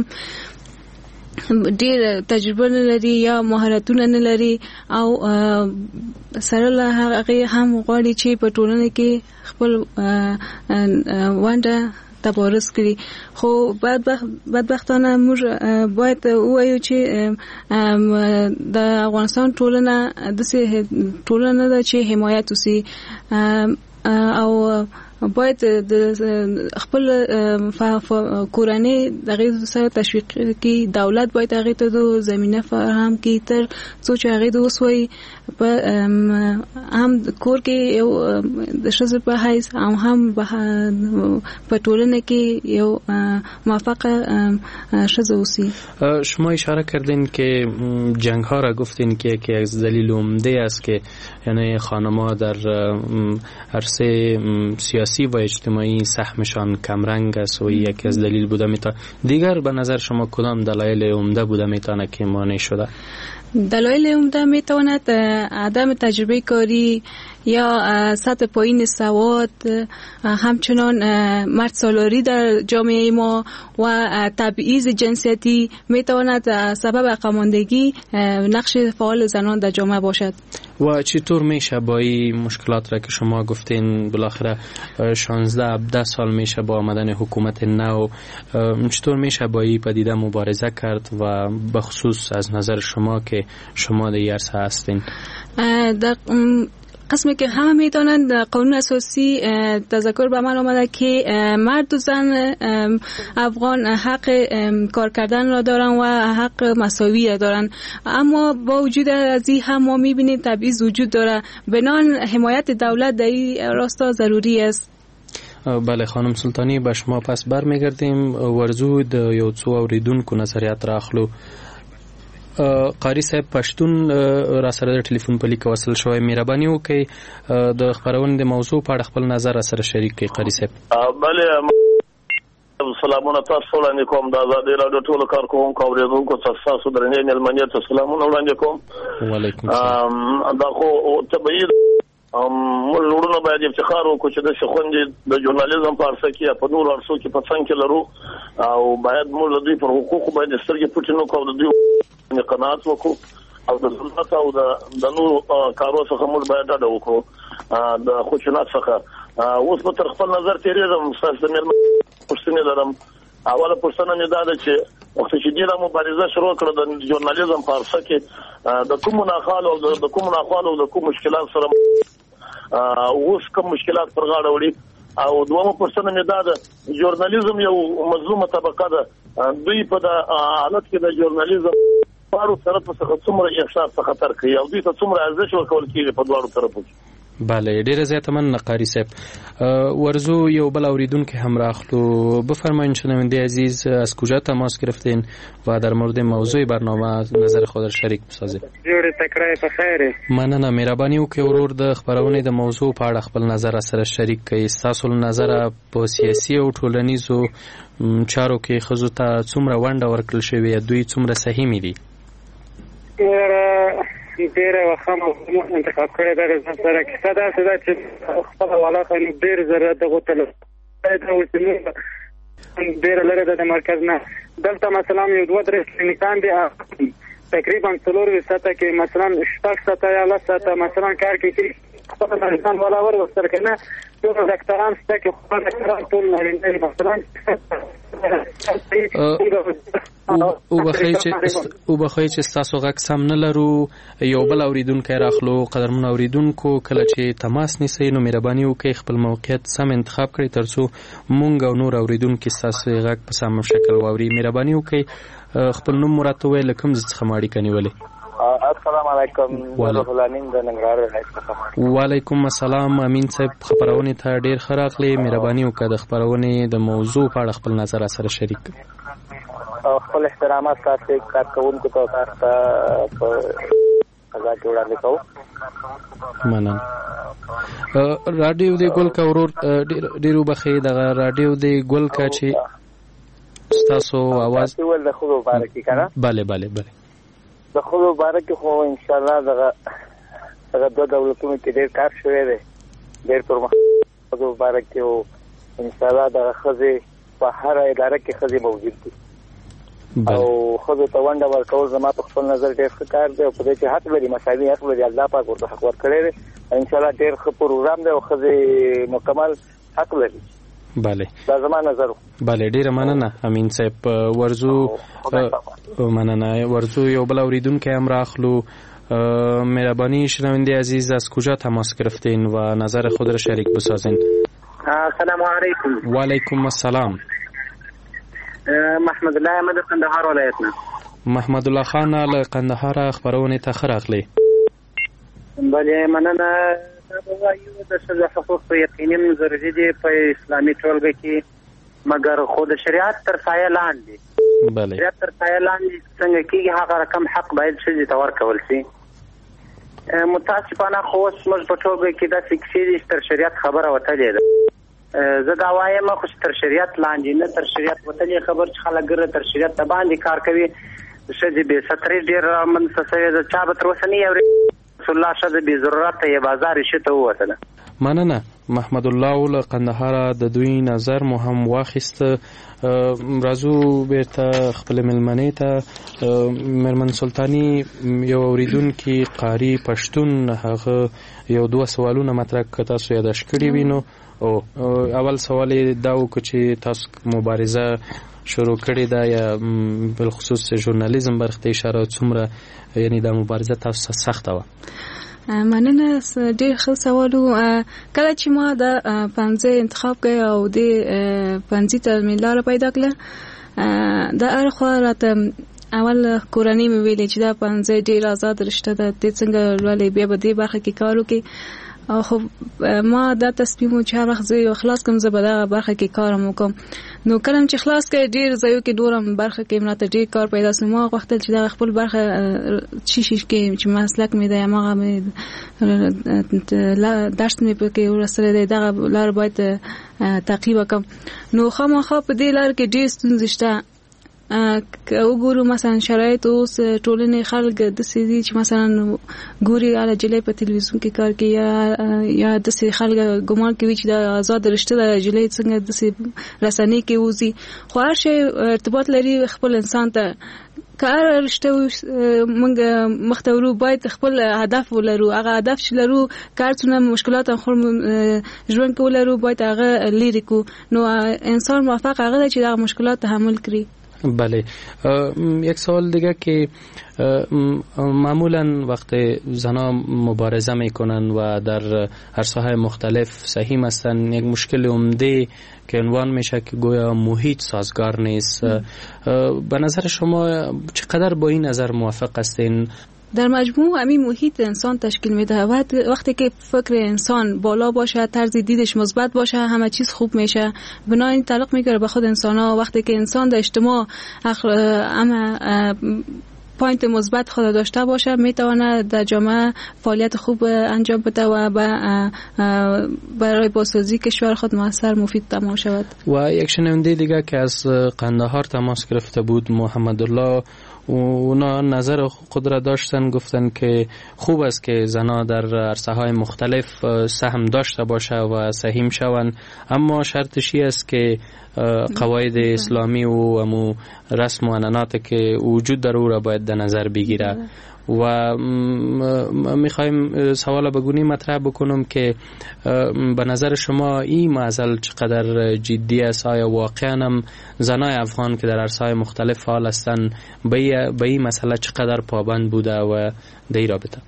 ډېر تجربه نه لري یا مهارتونه نه لري، او سره له هغې هم غواړي چې په ټولنه کې خپل ونډه تبارز کړي. خو بدبختانه موږ باید ووایو چې د افغانستان ټولنه داسې ټولنه ده چې حمایت وسي، او باید د خپل کورنۍ دغه سره تشویق کی، دولت باید هغه ته د زمينه فراهم کی تر څو چې هغه د وسوي په هم کور کې یو د ښځې په حیث او هم په ټولنه کې یو موفقه ښځه اوسي. شما اشاره کردین که جنگ ها را گفتین که یکی از دلیل عمده است که یعنی خانم‌ها در عرصه سیاسی و اجتماعی سهمشان کمرنگ است و یکی از دلیل بوده میتونه. دیگر به نظر شما کدام دلایل عمده بوده میتونه که مانع شده؟ دلایل عمده میتواند عدم تجربه کاری یا سطح پایین سواد، همچنان مرد سالاری در جامعه ما و تبعیض جنسیتی میتواند سبب عقب‌ماندگی نقش فعال زنان در جامعه باشد. و چطور میشه با این مشکلات را که شما گفتین بالاخره شانزده هفده سال میشه با آمدن حکومت نو، چطور میشه با این پدیده مبارزه کرد و بخصوص از نظر شما که شما در عرصه هستین؟ در قسمی که همه میدانند قانون اساسی تذکر به عمل آمده که مرد و زن افغان حق کار کردن را دارن و حق مساوی را دارن، اما با وجود از این هم ما میبینیم تبعیض وجود داره. بنان حمایت دولت در این راستا ضروری است. بله خانم سلطانی، به شما پس برمیگردیم. ورزو د یو څو اوریدونکو نظریات راخلو. قاری صاحب پښتون را سره د ټلیفون په لیک وصل شوی، مهرباني وکړئ د خبرونې د موضوع په اړه خپل نظر سره شریک کړئ. قاری صاحب. بله سلامونه تاسو وړاندې کوم. د آزادۍ راډیو ټولو کارکوونکو او اوریدونکو ته ستاسو درنې مېلمنې ته سلامونه وړاندې کوم. وعلیکم السلام. دا خو طبیعي موږ وروڼه باید افتخار وکړو چې داسې خوندې د ژورنالیزم په عرصه کې په نورو عرصو کې په څنګ کې لرو، او باید موږ د دوی پر حقوقو باید سترګې پټې نه کړو، د دوی قناعت وکړو، او د دولت او د نورو کارو څخه موږ باید ډډه وکړو د خشونت څخه. اوس به تر خپل نظر تېرېږم، ستاسو د مېرمنې پوښتنې لرم. اوله پوښتنه مې دا ده چې وخت چې دې دا مبارزه شروع کړه د ژورنالیزم په عرصه کې د کومو ناخوالو او د کومو ناخوالو او د کومو مشکلات سره اوس کوم مشکلات پر غاړه وړي؟ او دومره پوښتنه مې دا ده، ژورنالیزم یو مظلومه طبقه ده، دوی په د حالت کې د ژورنالیزم پارو طرف څخه څومره احساس خطر کوي او دوی ته څومره ارزښت ورکول کېږي په دواړو طرفو کې؟ بله ډیره زیاته مننه قاری صاحب. ورزو یو بل اوریدونکو هم راخلو. بفرمایید شنونده عزیز از کجا تماس گرفتین و در مورد موضوع برنامه نظر خود را شریک بسازید؟ جوړ تکرای په خیر. مننه، مهرباني وکړئ ورور د خبرونې د موضوع په اړه خپل نظر سره شریک کړئ. تاسو نظر په سیاسي او ټولنیزو چارو کې ښځو ته څومره ونډه ورکړل شوې، دوی څومره سهمي دي؟ ډیره وخت مو انتخاب کړی دا سره کیسه دا څه چې خپل ولاته ډیر زره دغه تل دا وسیله ډیر لري د مرکز نه. دلته مثلا یو دوه درې کلینیکان دي تقریبا څلور ساعته کې مثلا شپږ ساعته یا لس ساعته مثلا کار کوي، خپل مریضان والا ور وستر کنه ټول ډاکټران ست کې خپل ډاکټران ټول نارینه مثلا او بخی چې او بخی چې تاسو غږ سم نه لرو یو بل اوریدونکو راخلو قدرمن اوریدونکو کله چې تماس نیسئ نو مهرباني وکړئ خپل موقعیت سم انتخاب کړئ ترڅو مونږ او نور اوریدونکو تاسو غږ په سم شکل واوري. مهرباني وکړئ خپل نوم مراته ویل کوم څه خماړي کنيولې. السلام علیکم ورحمت الله د ننګرهار ولایت. وعلیکم السلام امین صاحب خبرونه ته ډیر خراغلی. مهرباني وکړئ د خبرونه د موضوع په اړه خپل نظر سره شریک کړئ. خپل احترامات تاسو کارکونکو ته تاسو په قضا کې وړاندې کوم. مننه. رادیو دی ګل کا ورور ډیرو بخې د رادیو دی ګل کا چې تاسو आवाज ول د خو مبارکي کړه. bale bale bale د خو مبارکي خو ان شاء الله دغه دغه دوه دولتونو کې ډیر کار شوی دی ډیر پرمختګ مبارکي او ان شاء الله دغه خزي په هر اداره کې خزي موجود دي او خو ته ونده ورکول زما په خپل نظر ډیر ښه کار دی او په دې چې حق لري مساوي حق لري الله پاک ورته حق ورکړي دی ان شاء الله ډیر ښه پروګرام دی او خزي مکمل حق لري. bale دا زما نظر. bale ډیر مننه امین صاحب. ورزو مننه. ورزو یو بل اوریدونکو هم راخلو. مهربانی شنونده عزیز از کجا تماس گرفتین و نظر خود را شریک بسازین؟ السلام علیکم. و علیکم السلام. محمد الله احمد قندهار ولایتنا. محمد الله خان له قندهار خبرونه ته خراغلی. بله مننه. یو د شذ حقوق یقینا ضروري دي په اسلامي ټولګه کې مګر خود شریعت تر سایه لاندې. بله. شریعت تر سایه لاندې څنګه کېږي هغه رقم حق باید شي ته ورکول شي. متاسفانه خو موږ په ټولګه کې د سکسي تر شریعت خبره وتلې ده. زه دا وایم خو تر شریعت لاندې نه تر شریعت وتلې خبر چې خلک ګره تر شریعت ته باندې کار کوي شې به ستري ډیر منسسه ده چا به تر اوسه نه یوري رسول الله شذ به ضرورت یې بازار شته وته. مننه. محمد الله له قندهار د دوی نظر مو هم واخیست. رازو بیرته خپل ملمنې ته مرمن سلطانی یو اوریدونکو قاری پښتون هغه یو دوه سوالونه مطرح کړه تاسو یاداش کړی وینو او اول سوال دا و چې تاسو مبارزه شروع کړی دا یا بل خصوص ژورنالیزم برخه اشاره څومره یعنی دا مبارزه تاسو سخته و؟ مننه. ډېر ښه سوال و. کله چې ما د پنځه انتخاب کړ او د پنځه ته مې لاره پیدا کړه دا اړخوا راته اول کورنۍ مې ویلې چې دا پنځه ډېر آزاد رشته ده د څنګه ولې بیا به دې برخه کې کار وکړي او خو ما دا تصمیم و چې هر وخت زه خلاص کوم زه به دغه برخه کې کارم وکړم. نو کله چې خلاص کړ ډېر ځایو کې دورم برخه کې مراته ډېر کار پیدا سو. ما غوښتل چې دغه خپل برخه چی شي کې چې مسلک مې دی هغه مې درس مې پکې ورسره دی دغه لار باید تعقیب وکړم. نو خامخا په دې لار کې ډېر ستونزې شته. که وګورو مثلا شرایط اوس ټولنې خلک د سې چې مثلا ګوري اله جلې په تلویزیون کې کار کوي یا یا د سې خلک ګمان کوي چې د آزاد رشته د جلې څنګه د سې رسنۍ کې وځي خو هر شی ارتباط لري خپل انسان ته. کار رشته موږ مختورو باید خپل هدف ولرو. هغه هدف چې لرو کارونه مشکلات خو ژوند کې ولرو باید هغه لري کو. نو انسان موفق هغه چې هغه مشکلات تحمل کړي. بله. یک سوال دیگه که معمولا وقت زنها مبارزه میکنن و در عرصه‌های مختلف سهیم هستن یک مشکل عمده که عنوان میشه که گویا محیط سازگار نیست. به نظر شما چقدر با این نظر موافق هستین؟ در مجموع همین محیط انسان تشکیل میده. وقتی که فکر انسان بالا باشه طرز دیدش مثبت باشه همه چیز خوب میشه. بنابراین تعلق میگیره به خود انسان ها. وقتی که انسان در اجتماع اما پوینت مثبت خود داشته باشه میتونه در جامعه فعالیت خوب انجام بده و برای بازسازی کشور خود موثر مفید تمام شود. و یک شنونده دیگه که از قندهار تماس گرفته بود محمد الله اونا نظر خود را داشتن گفتن که خوب است که زنها در عرصه های مختلف سهم داشته باشه و سهیم شوند اما شرطشی است که قواعد اسلامی و امو رسم و عنعنات که وجود در او را باید در نظر بگیره و میخوایم سوال بگونی مطرح بکنم که به نظر شما این معضل چقدر جدی است؟ آیا واقعا هم زنای افغان که در عرصه‌های مختلف فعال هستند به این مسئله چقدر پابند بوده و در این رابطه؟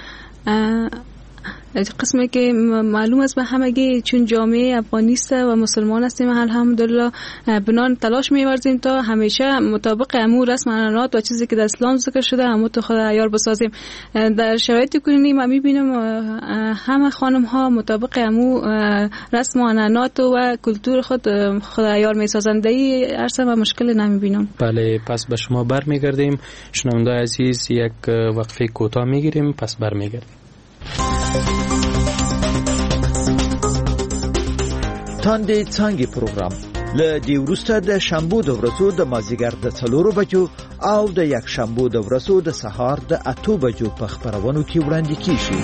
قسمی که معلوم است به همگی چون جامعه افغانی است و مسلمان هستیم الحمدلله بنان تلاش می‌ورزیم تا همیشه مطابق امور رسم عنعنات و چیزی که در اسلام ذکر شده همون تو خود عیار بسازیم. در شرایط کنونی ما می‌بینیم همه خانم‌ها مطابق امور رسم و عنعنات و کلتور خود خود عیار می‌سازند. این عرصه و مشکل نمی‌بینم. بله، پس به شما برمیگردیم. شنونده‌های عزیز یک وقفه کوتاه می‌گیریم، پس برمیگردیم. تاندې څنګه پروګرام له دې وروسته د شنبو د ورځو د مازدیګر د څلورو بجو او د یک شنبو د ورځو د سهار د اتو بجو په خپرونو کې وړاندې کیږي.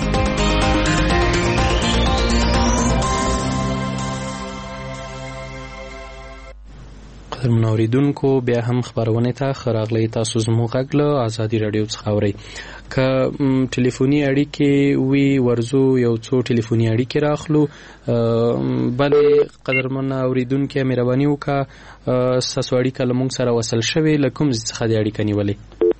قدرمن اوریدونکو، بیا هم خبرونه ته خراغلی تاسو زموږ غږ له ازادي رادیو څخه اورئ. که ټلیفوني اړیکې وی ورزو یو څو ټلیفوني اړیکې راخلو. بلې قدرمن اوریدونکو مهرباني وکړه ستاسو اړیکه له موږ سره وصل شوې، له کوم ځای څخه دې اړیکه نیولې؟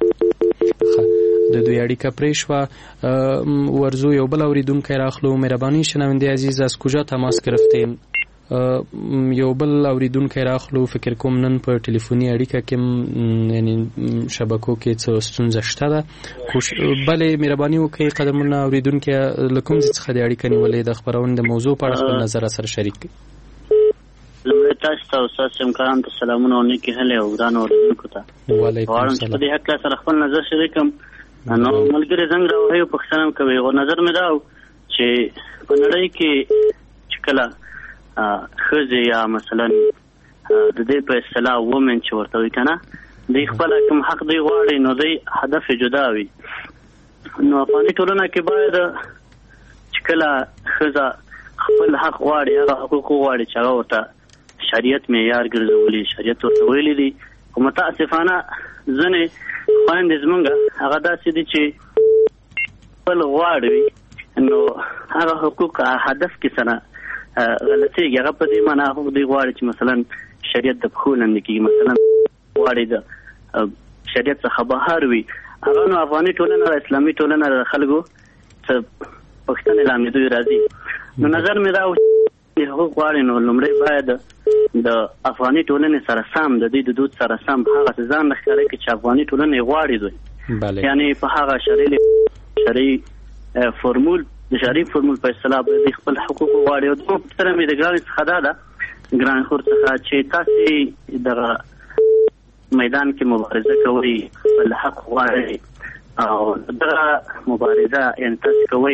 د دوی اړیکه پرې شوه. ورزو یو بل اوریدونکی راخلو. مهرباني شنونده عزیز از کجا تماس گرفتین؟ یو بل اوریدونکی راخلو. فکر کوم نن په ټلیفوني اړیکه کې یعنی شبکو کې څه ستونزه شته ده. بلې مهرباني وکړئ قدرمن اوریدونکي له کوم ځای څخه د اړیکه نیولې د خبرونې د موضوع په اړه خپل نظر سره شریک کړئ. لومړی تاسو ته استاد امکان ته سلامونه او نیکې هیلې او ګران اوریدونکو ته وعلیکم السلام. په دې حق سره خپل نظر شریکم. نو ملګری زنګ راوهي په خسرم کوي او نظر مې راو چې په نړۍ کې چې کله خزه یا مثلا د دې په اصطلاح وومن چې ورته وي کنه د خپل کوم حق دی غواړي نو د هدف جدا وي. نو افغاني ټولنه کې باید چې کله خزه خپل حق غواړي هغه حقوق غواړي چې هغه ورته شریعت معیار ګرځولي، شریعت ورته ویلي دي. خو متاسفانه ځنې خویندې زمونږ هغه داسې دي چې خپل غواړي نو هغه حقوق هدف کې سره غلطیږي. هغه په دې معنی حقوق دی غواړي چې مثلا شریعت د پښو لاندې کېږي، مثلا غواړي د شریعت څخه بهر وي. هغه نو افغاني ټولنه د اسلامي ټولنه د خلکو څه پښتنې لامدوي راځي. نو نظر مې دا و چې حقوق غواړي نو لومړی باید د افغاني ټولنې سره سم د دې د دود سره سم هغه ځان نه ښکاره کړي چې افغاني ټولنه غواړي دوی یعنی په هغه شرعي شرعي فرمول د شرعي فرمول په اصطلاح باندې خپل حقوق غواړي. او دوه تر مې د ګران څخه دا ده ګران خور څخه چې تاسو د میدان کې مبارزه کوي خپل حق غواړي او دا مبارزه ان تاسو کوي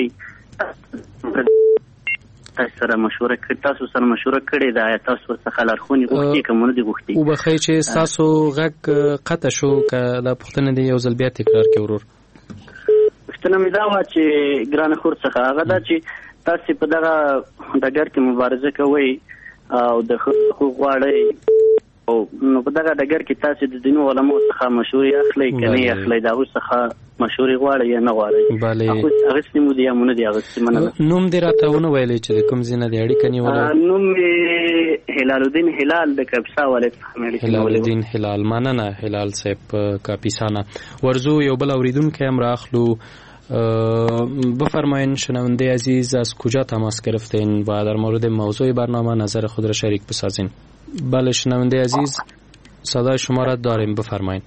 تاسو سره مشوره کړئ تاسو سره مشوره کړئ دا تاسو څخه لارښوونې غوښتي کوم نه دي غوښتي او بخیر چې تاسو غږ قطع شو ک د پښتنه دی یو ځل بیا تکرار کې ورور پښتنه مې دا و چې ګران خور څخه هغه دا چې تاسو په دغه ډګر کې مبارزه کوي او د حقوق غواړي او نو په دغه ډګر کې تاسو د دینو علماء څخه مشورې اخلي کني اخلي دا اوس څخه مشورې غواړي یا نه غواړي هغه سیمو دی مونږ دی هغه سیمه نوم دې راته ونه ویلې چې کوم ځینه دی اړیکه نیولې نوم هلال الدین هلال د کاپیسا ولې هلال الدین هلال مننه هلال صاحب کاپیسانا ورزو یو بل اوریدونکو هم راخلو بفرمایین شنونده عزیز از کجا تماس گرفتین و در مورد موضوع برنامه نظر خود را شریک بسازین. بله شنونده عزیز صدای شما را داریم بفرمایین.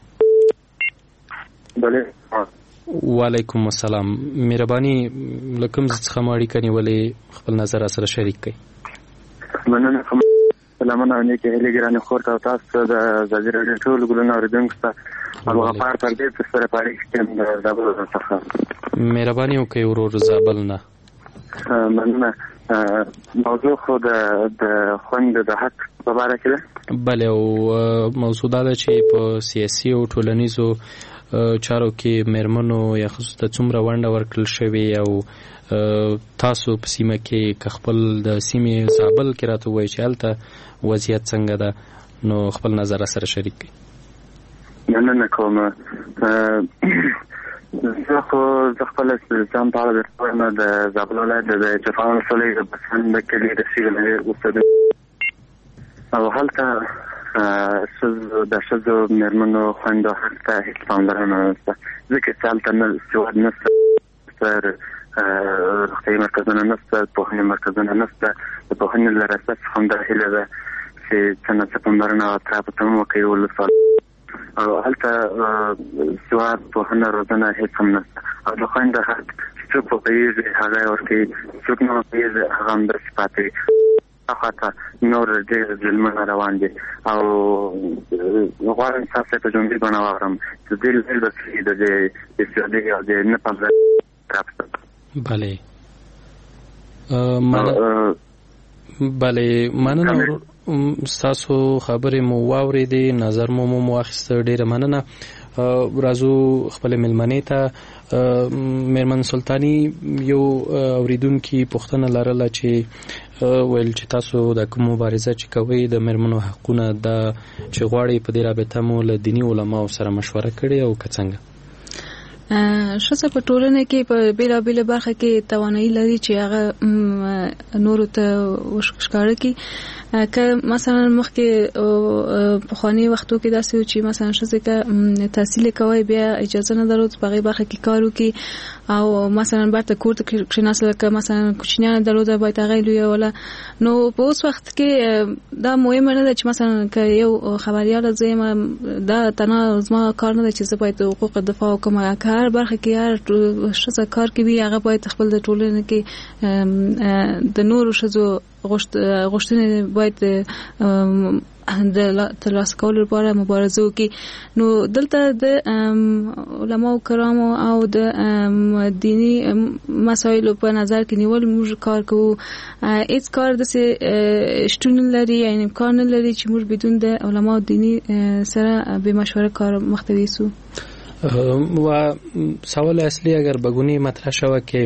بله و علیکم السلام مهربانی لکم څخه ماړی کني ولی خپل نظر سره شریک کړئ. مننه کوم سلامونه نیکه هلي ګران خور ته تاسو د زاجر ټول ګلونه اوریدونکو ته او غفار پر دې سره پاره کې د زابل څخه مهرباني وکړئ ورور زابل نه مننه موضوع خو د خوند د حق په اړه کې بله او موضوع دا چې په سیاسي او ټولنیزو چارو کې مېرمنو یا خصوصا څومره ونډه ورکړل شوې او تاسو په سیمه کې خپل د سیمې زابل کې راته وایي چې هلته وضعیت څنګه ده نو خپل نظر سره شریک کړئ. مننه کوم زه خو زه خپل ځان په اړه درته وایم د زابل ولایت د چپاون ولسوالۍ د بسان د کلي د سیغلې اوسېدونکی او هلته د ښځو مېرمنو خویندو حق ته هېڅ پاملرنه نشته ځکه چې هلته نه سواد نشته روغتیايي مرکزونه نشته پوهنې مرکزونه نشته د پوهنې له ریاست څخه همدا هیله ده چې څه نه څه پاملرنه او اطرافو ته هم وکړي ولسوالۍ او هلته سواد پوهنه روزنه هېڅ هم نشته او د خویندو حق چې څوک وپوهېږي هغه یې ورکوي څوک نه وپوهېږي هغه همداسې پاتې وي خاطر نور ډېر ظلمونه روان دي او غواړم تاسو په جملې باندې واورم چې دې ځل به د دې استعداد او د نه پاملرنه بله بله مننه ستاسو خبرې مو واورېدې نظر مو مو واخیسته ډېره مننه راځو خپل مېلمنې ته مېرمن سلطاني یو اوریدونکي پوښتنه لرله چې ویل چې تاسو د کوم مبارزه چې کوئ د مېرمنو حقونه د چې غواړئ په دې رابطه مو له دیني علماو سره مشوره کړې او که څنګه ښځه په ټولنه کې په بېلابېلو برخه کې توانایي لري چې هغه نورو ته ښکاره کړي که مثلا مخکې پخواني وختو کې داسې و چې مثلا ښځې که تحصیل کوي بیا اجازه نه درلود په هغې برخه کې کار وکړي او مثلا برته کور ته کښېناستله که مثلا کوچنیانه درلوده باید هغه یې لویوله نو په اوس وخت کې دا مهمه نه ده چې مثلا که یو خبریاله زه یم دا تنها زما کار نه ده چې زه باید د حقوق دفاع وکړم که هر برخه کې هر ښځه کار کوي هغه باید خپل د ټولنې کې د نورو ښځو غوښتنې باید د ترلاسه کولو لپاره مبارزه وکړي نو دلته د علماو کرامو او د دینی مسایلو په نظر کې نیول موږ کار کوو هیڅ کار داسې شتون لري یعنې امکان نه لري چې موږ بدون د علماو دینی سره بې مشوره کار مخته یوسو و سوال اصلی اگر بگونی مطرح شود که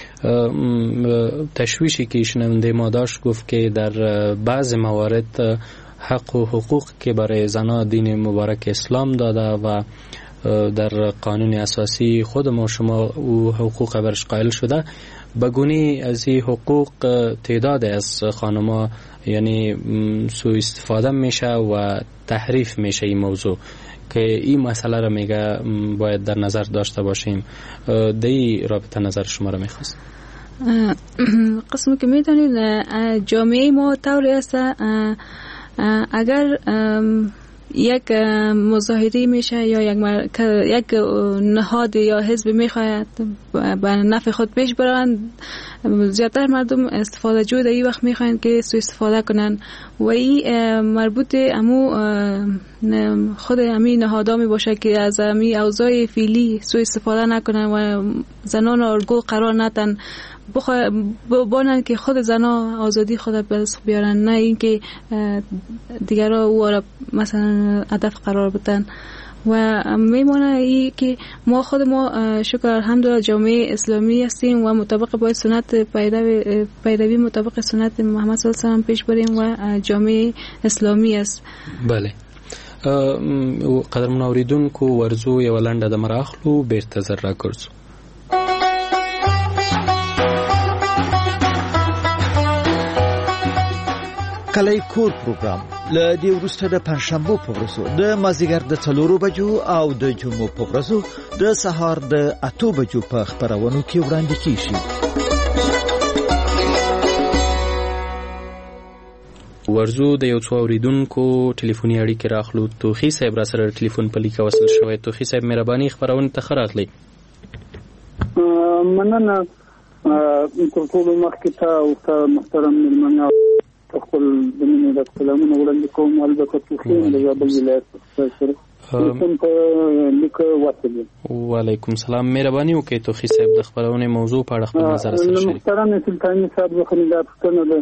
تشویشی که شنونده ما داشت گفت که در بعض موارد حق و حقوق که برای زنان دین مبارک اسلام داده و در قانون اساسی خود ما شما او حقوق برش قائل شده بگونی از این حقوق تعداد از خانما یعنی سوء استفاده میشه و تحریف میشه این موضوع که این مسئله را میگه باید در نظر داشته باشیم دی رابطه نظر شما را میخواست قسم که میدانید جامعه ما طوری است اگر یک مظاهره میشه یا یک مر... یک نهاد یا حزب میخواهد به نفع خود پیش برند زیادتر مردم استفاده جو در این وقت میخواهند که سوء استفاده کنند و این مربوط امو خود امی نهادا می باشه که از امی اوضاع فعلی سوء استفاده نکنند و زنان الگو قرار ندن بانند که خود زنا آزادی خود به دست بیارن نه اینکه دیگرها او را مثلا هدف قرار بدن و میمونه ای که ما خود ما شکر الحمدلله جامعه اسلامی هستیم و مطابق باید سنت پیروی پیروی مطابق سنت محمد صلی الله علیه و سلم پیش بریم و جامعه اسلامی است. بله قدرمن اوریدونکو ورزو یو لنډه د مراخلو بیرته زر را ګرځو. کلی کور پروګرام له دې وروسته د پنځشنبه په ورځو د مازدیګر د څلورو بجو او د جمعو په ورځو د سهار د اتو بجو په خبرونو کې وړاندې کیږي. ورزو د یو څو اوریدونکو ټلیفوني اړیکې راخلو. توخی صاحب را سره ټلیفون په لیکه وصل شوی. توخی صاحب مهرباني خبرونه ته خراغلی. مننه تر ټولو مخکې ته او ته محترم مېلمانه خپل د مینې د سلامونه وړاندې کوم. البته توخی د زابل ولایت سره کوم ته لیک وصل. وعلیکم السلام. مهرباني وکړئ توخی صاحب د خبرونه موضوع په اړه خپل نظر سره شریک. محترم سلطاني صاحب زه خو دا پوښتنه ده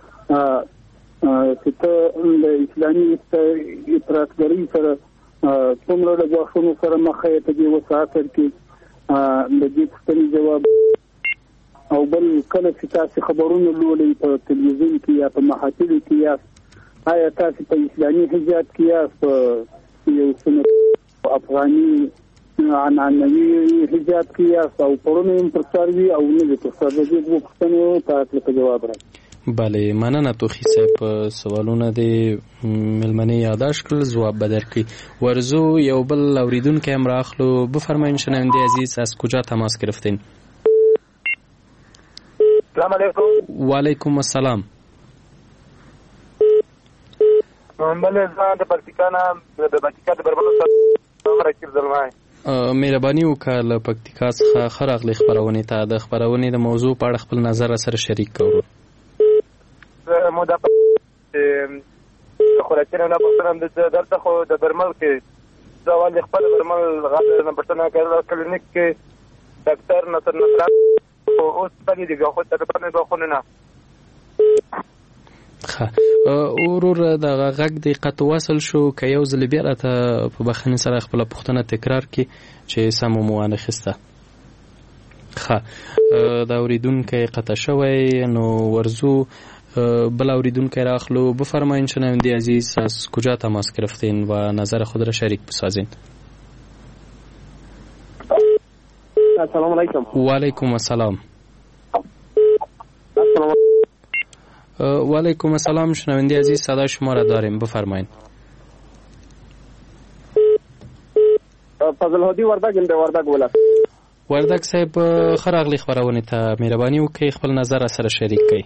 چې ته د اسلامي افراطګرۍ سره څومره د ګواښونو سره مخ یې په دې وساتل کې د دې پوښتنې جواب او بل کله چې تاسو خبرونه لولئ په تلویزیون کې یا په محافلو کې یاست آیا تاسو په اسلامي حجاب کې یاست په یو سنت افغاني عنعنوي حجاب کې یا او پرونه پر سروي او نه پر سروي په پښتنو ته په جواب راځي. بله مننه توخی صاحب، سوالونه د ملمنې یاداشت کړل، جواب به درکړي. ورزو یو بل اوریدونکی هم راخلو. بفرمایید شنونده عزیز از کجا تماس گرفتین؟ سلام علیکم. و علیکم السلام. بله زه د پکتیکا نه د پکتیکا د بربلو څخه راکیر زلمای. مهرباني وکړه له پکتیکا څخه ښه راغلی خپرونې ته. د خپرونې د موضوع په اړه خپل نظر سره شریک کوو. مو دا خوراکینه نه پوښتنه د دلته خو د درمل کې زه ولې خپل درمل غاړه نه پوښتنه کړل کلینیک کې ډاکټر نصر نصرت اوس پدې دی خو ته په نه خو نه ښه اورور د غږ دقت وصل شو که یو ځل بیا راته په بخښنې سره خپل پوښتنه تکرار کړي چې سم مو وانه خسته. ښه دا اوریدونکی قطع شوی نو ورزو بل اوریدونکی راخلو. بفرمایید شنونده عزیز از کجا تماس گرفتین و نظر خود را شریک بسازین؟ السلام علیکم. و علیکم السلام. و علیکم السلام شنونده عزیز صدای شما را داریم، بفرمایید. فضل هادی وردک انده وردک ولایت. وردک صاحب ښه راغلی خپرونې ته. مهرباني وکړئ خپل نظر سره شریک کړئ.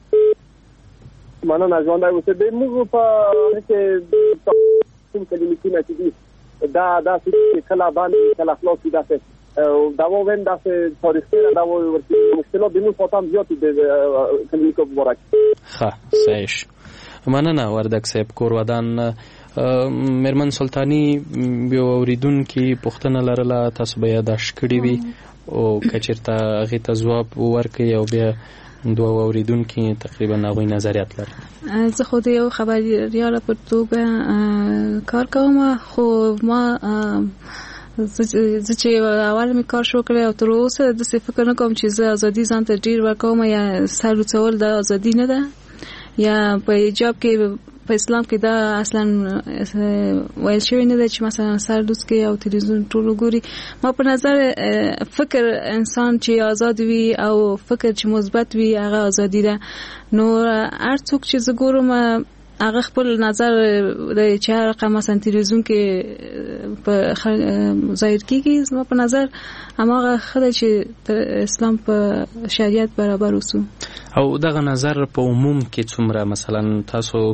مننه ژوندی اوسئ. د موږ په کې کوم کلینیکونه چې دي دا داسې کله باندې کله خلاص دي داسې دوا وین داسې تاریخي دوا ورته مشکلات د موږ په تام زیات دي کلینیکو مبارک. ښه صحیح. مننه وردک صاحب کور ودان. مرمن سلطانی یو اوریدونکي پوښتنه لرله، تاسو به یاداشت کړې وي او که چېرته هغې ته ځواب ورکړئ او بیا دوه اوریدونکي تقریبا هغوی نظریات لري. زه خو د یو خبریال په توګه کار کوم، خو ما زه چې اول می کار شروع کړی او تر اوسه داسې فکر نه کوم چې زه ازادي ځان ته ډېر ورکوم یا سر لوڅول د ازادي نه ده یا په حجاب کې په اسلام کې دا اصلا ویل شوی نه ده چې مثلا سر لوڅ کې او تلویزیون ټول ګوري. ما په نظر فکر انسان چې آزاد وي او فکر چې مثبت وي هغه ازادي ده. نو هر څوک چې زه ګورم هغه خپل نظر د چا رقم مثلا تلویزیون کې په ظاهر کیږي. زما په نظر هماغه خدای چې اسلام په شریعت برابر وسو. او دغه نظر په عموم کې څومره مثلا تاسو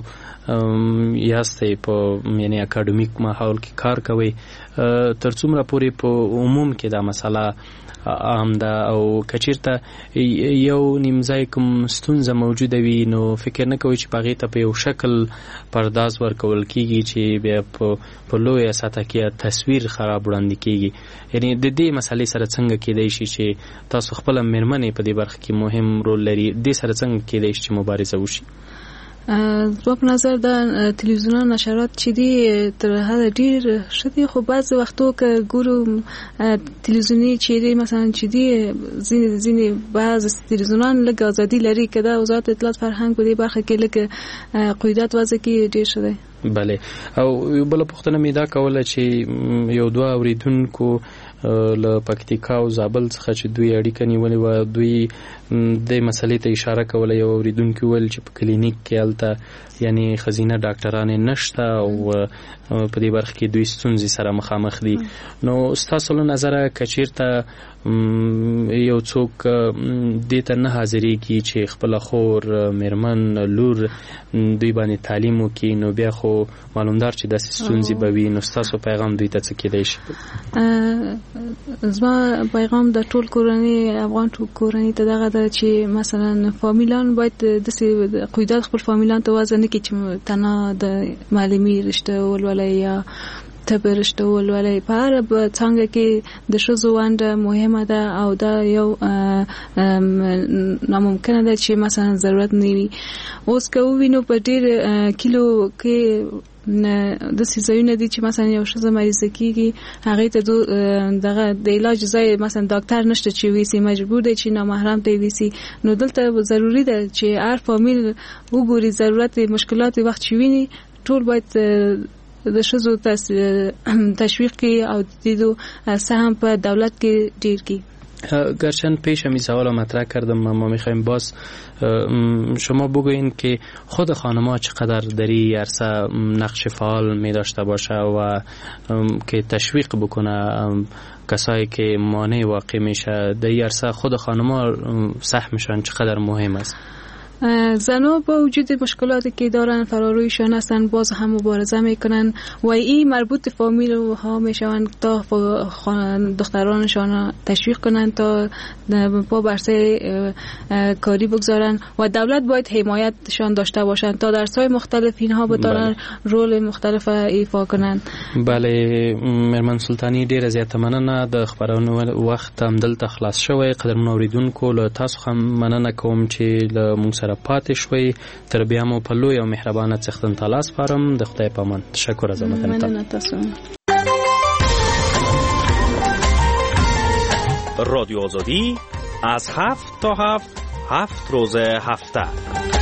یاستئ په یعنی اکاډمیک ماحول کې کار کوئ تر څومره پورې په عموم کې دا مسله عام ده او که چېرته یو نیمځای کوم ستونزه موجوده وي نو فکر نه کوئ چې په هغې ته په یو شکل پرداز ورکول کېږي چې بیا په لویه سطح کې تصویر خراب وړاندې کېږي. یعنی د دې مسلې سره څنګه کېدی شي چې تاسو خپله مېرمنې په دې برخه کې مهم رول لري، دې سره څنګه کېدی شي چې مبارزه وشي؟ زما په نظر د تلویزیون نشرات چې دي تر حده ډېر ښه دي، خو بعضې وختو که ګورو تلویزیوني چینلې مثلا چې دي ځینې ځینې بعض تلویزیونان لږ ازادي لري که د وزارت اطلاعات فرهنګ په دې برخه کې لږ قیودات وضع کړي ډېر ښه دی. بله. او یو بله پوښتنه مې دا کوله چې یو دوه اورېدونکو له پکتیکا او زابل څخه چې دوی اړیکه نیولې وه دوی دې مسلې ته اشاره کوله. یو اورېدونکي وویل چې په کلینیک کې هلته یعنې ښځینه ډاکټرانې نشته او په دې برخه کې دوی ستونزې سره مخامخ دي. نو ستاسو له نظره که چېرته یو څوک دې ته نه حاضرېږي چې خپله خور مېرمن لور دوی باندې تعلیم وکړي نو بیا خو معلومدار چې داسې ستونزې به وي، نو ستاسو پیغام دوی ته څه کېدی شي؟ زما پیغام د ټول کورنۍ افغان ټول کورنۍ ته دغه ده چې مثلا فامیلان باید داسې قیودات خپل فامیلان ته وضع نه کړي چې تنها د معلمي رشته ولولئ یا طب رشته ولولئ. په هره څانګه کې د ښځو ونډه مهمه ده او دا یو ناممکنه ده چې مثلا ضرورت نه وي. اوس که ووینو په ډېر کیلو کې داسې ځایونه دي چې مثلا یو ښځه مریضه کېږي هغې ته دغه د علاج ځای مثلا ډاکټر نشته چې ویسي، مجبور دی چې نامحرم ته ویسي. نو دلته ضروري ده چې هر فامیل وګوري ضرورت مشکلات وخت چې ویني ټول باید د شزو تشویق او دیدو سهم په دولت کې ډیر کی. گرچه پیش همی سوال مطرح کردم، ما میخوایم باز شما بگوین که خود خانم‌ها چقدر در این عرصه نقش فعال می داشته باشه و که تشویق بکنه کسایی که مانع واقع میشه در این عرصه، خود خانم‌ها سهمشان چقدر مهم است؟ زنها با وجود مشکلاتی که دارن فرارویشان هستن باز هم مبارزه میکنن و این مربوط فامیل ها میشوند تا دخترانشان تشویق کنن تا با برسه کاری بگذارن و دولت باید حمایتشان داشته باشن تا درس‌های مختلف اینها بتونن رول مختلف ایفا کنن. بله مرمن سلطانی ډیر زیات مننه د خبرونو وخت هم دلته خلاص شوی. قدرمن اوریدونکو له تاسو هم مننه کوم چې له موږ سره پاتې شوي. تر بیا مو په لوی او مهربانه څښتن تعالی سپارم. د خدای په امان. تشکر از مننه تاسو. رادیو آزادی از هفت تا هفت هفت روز هفته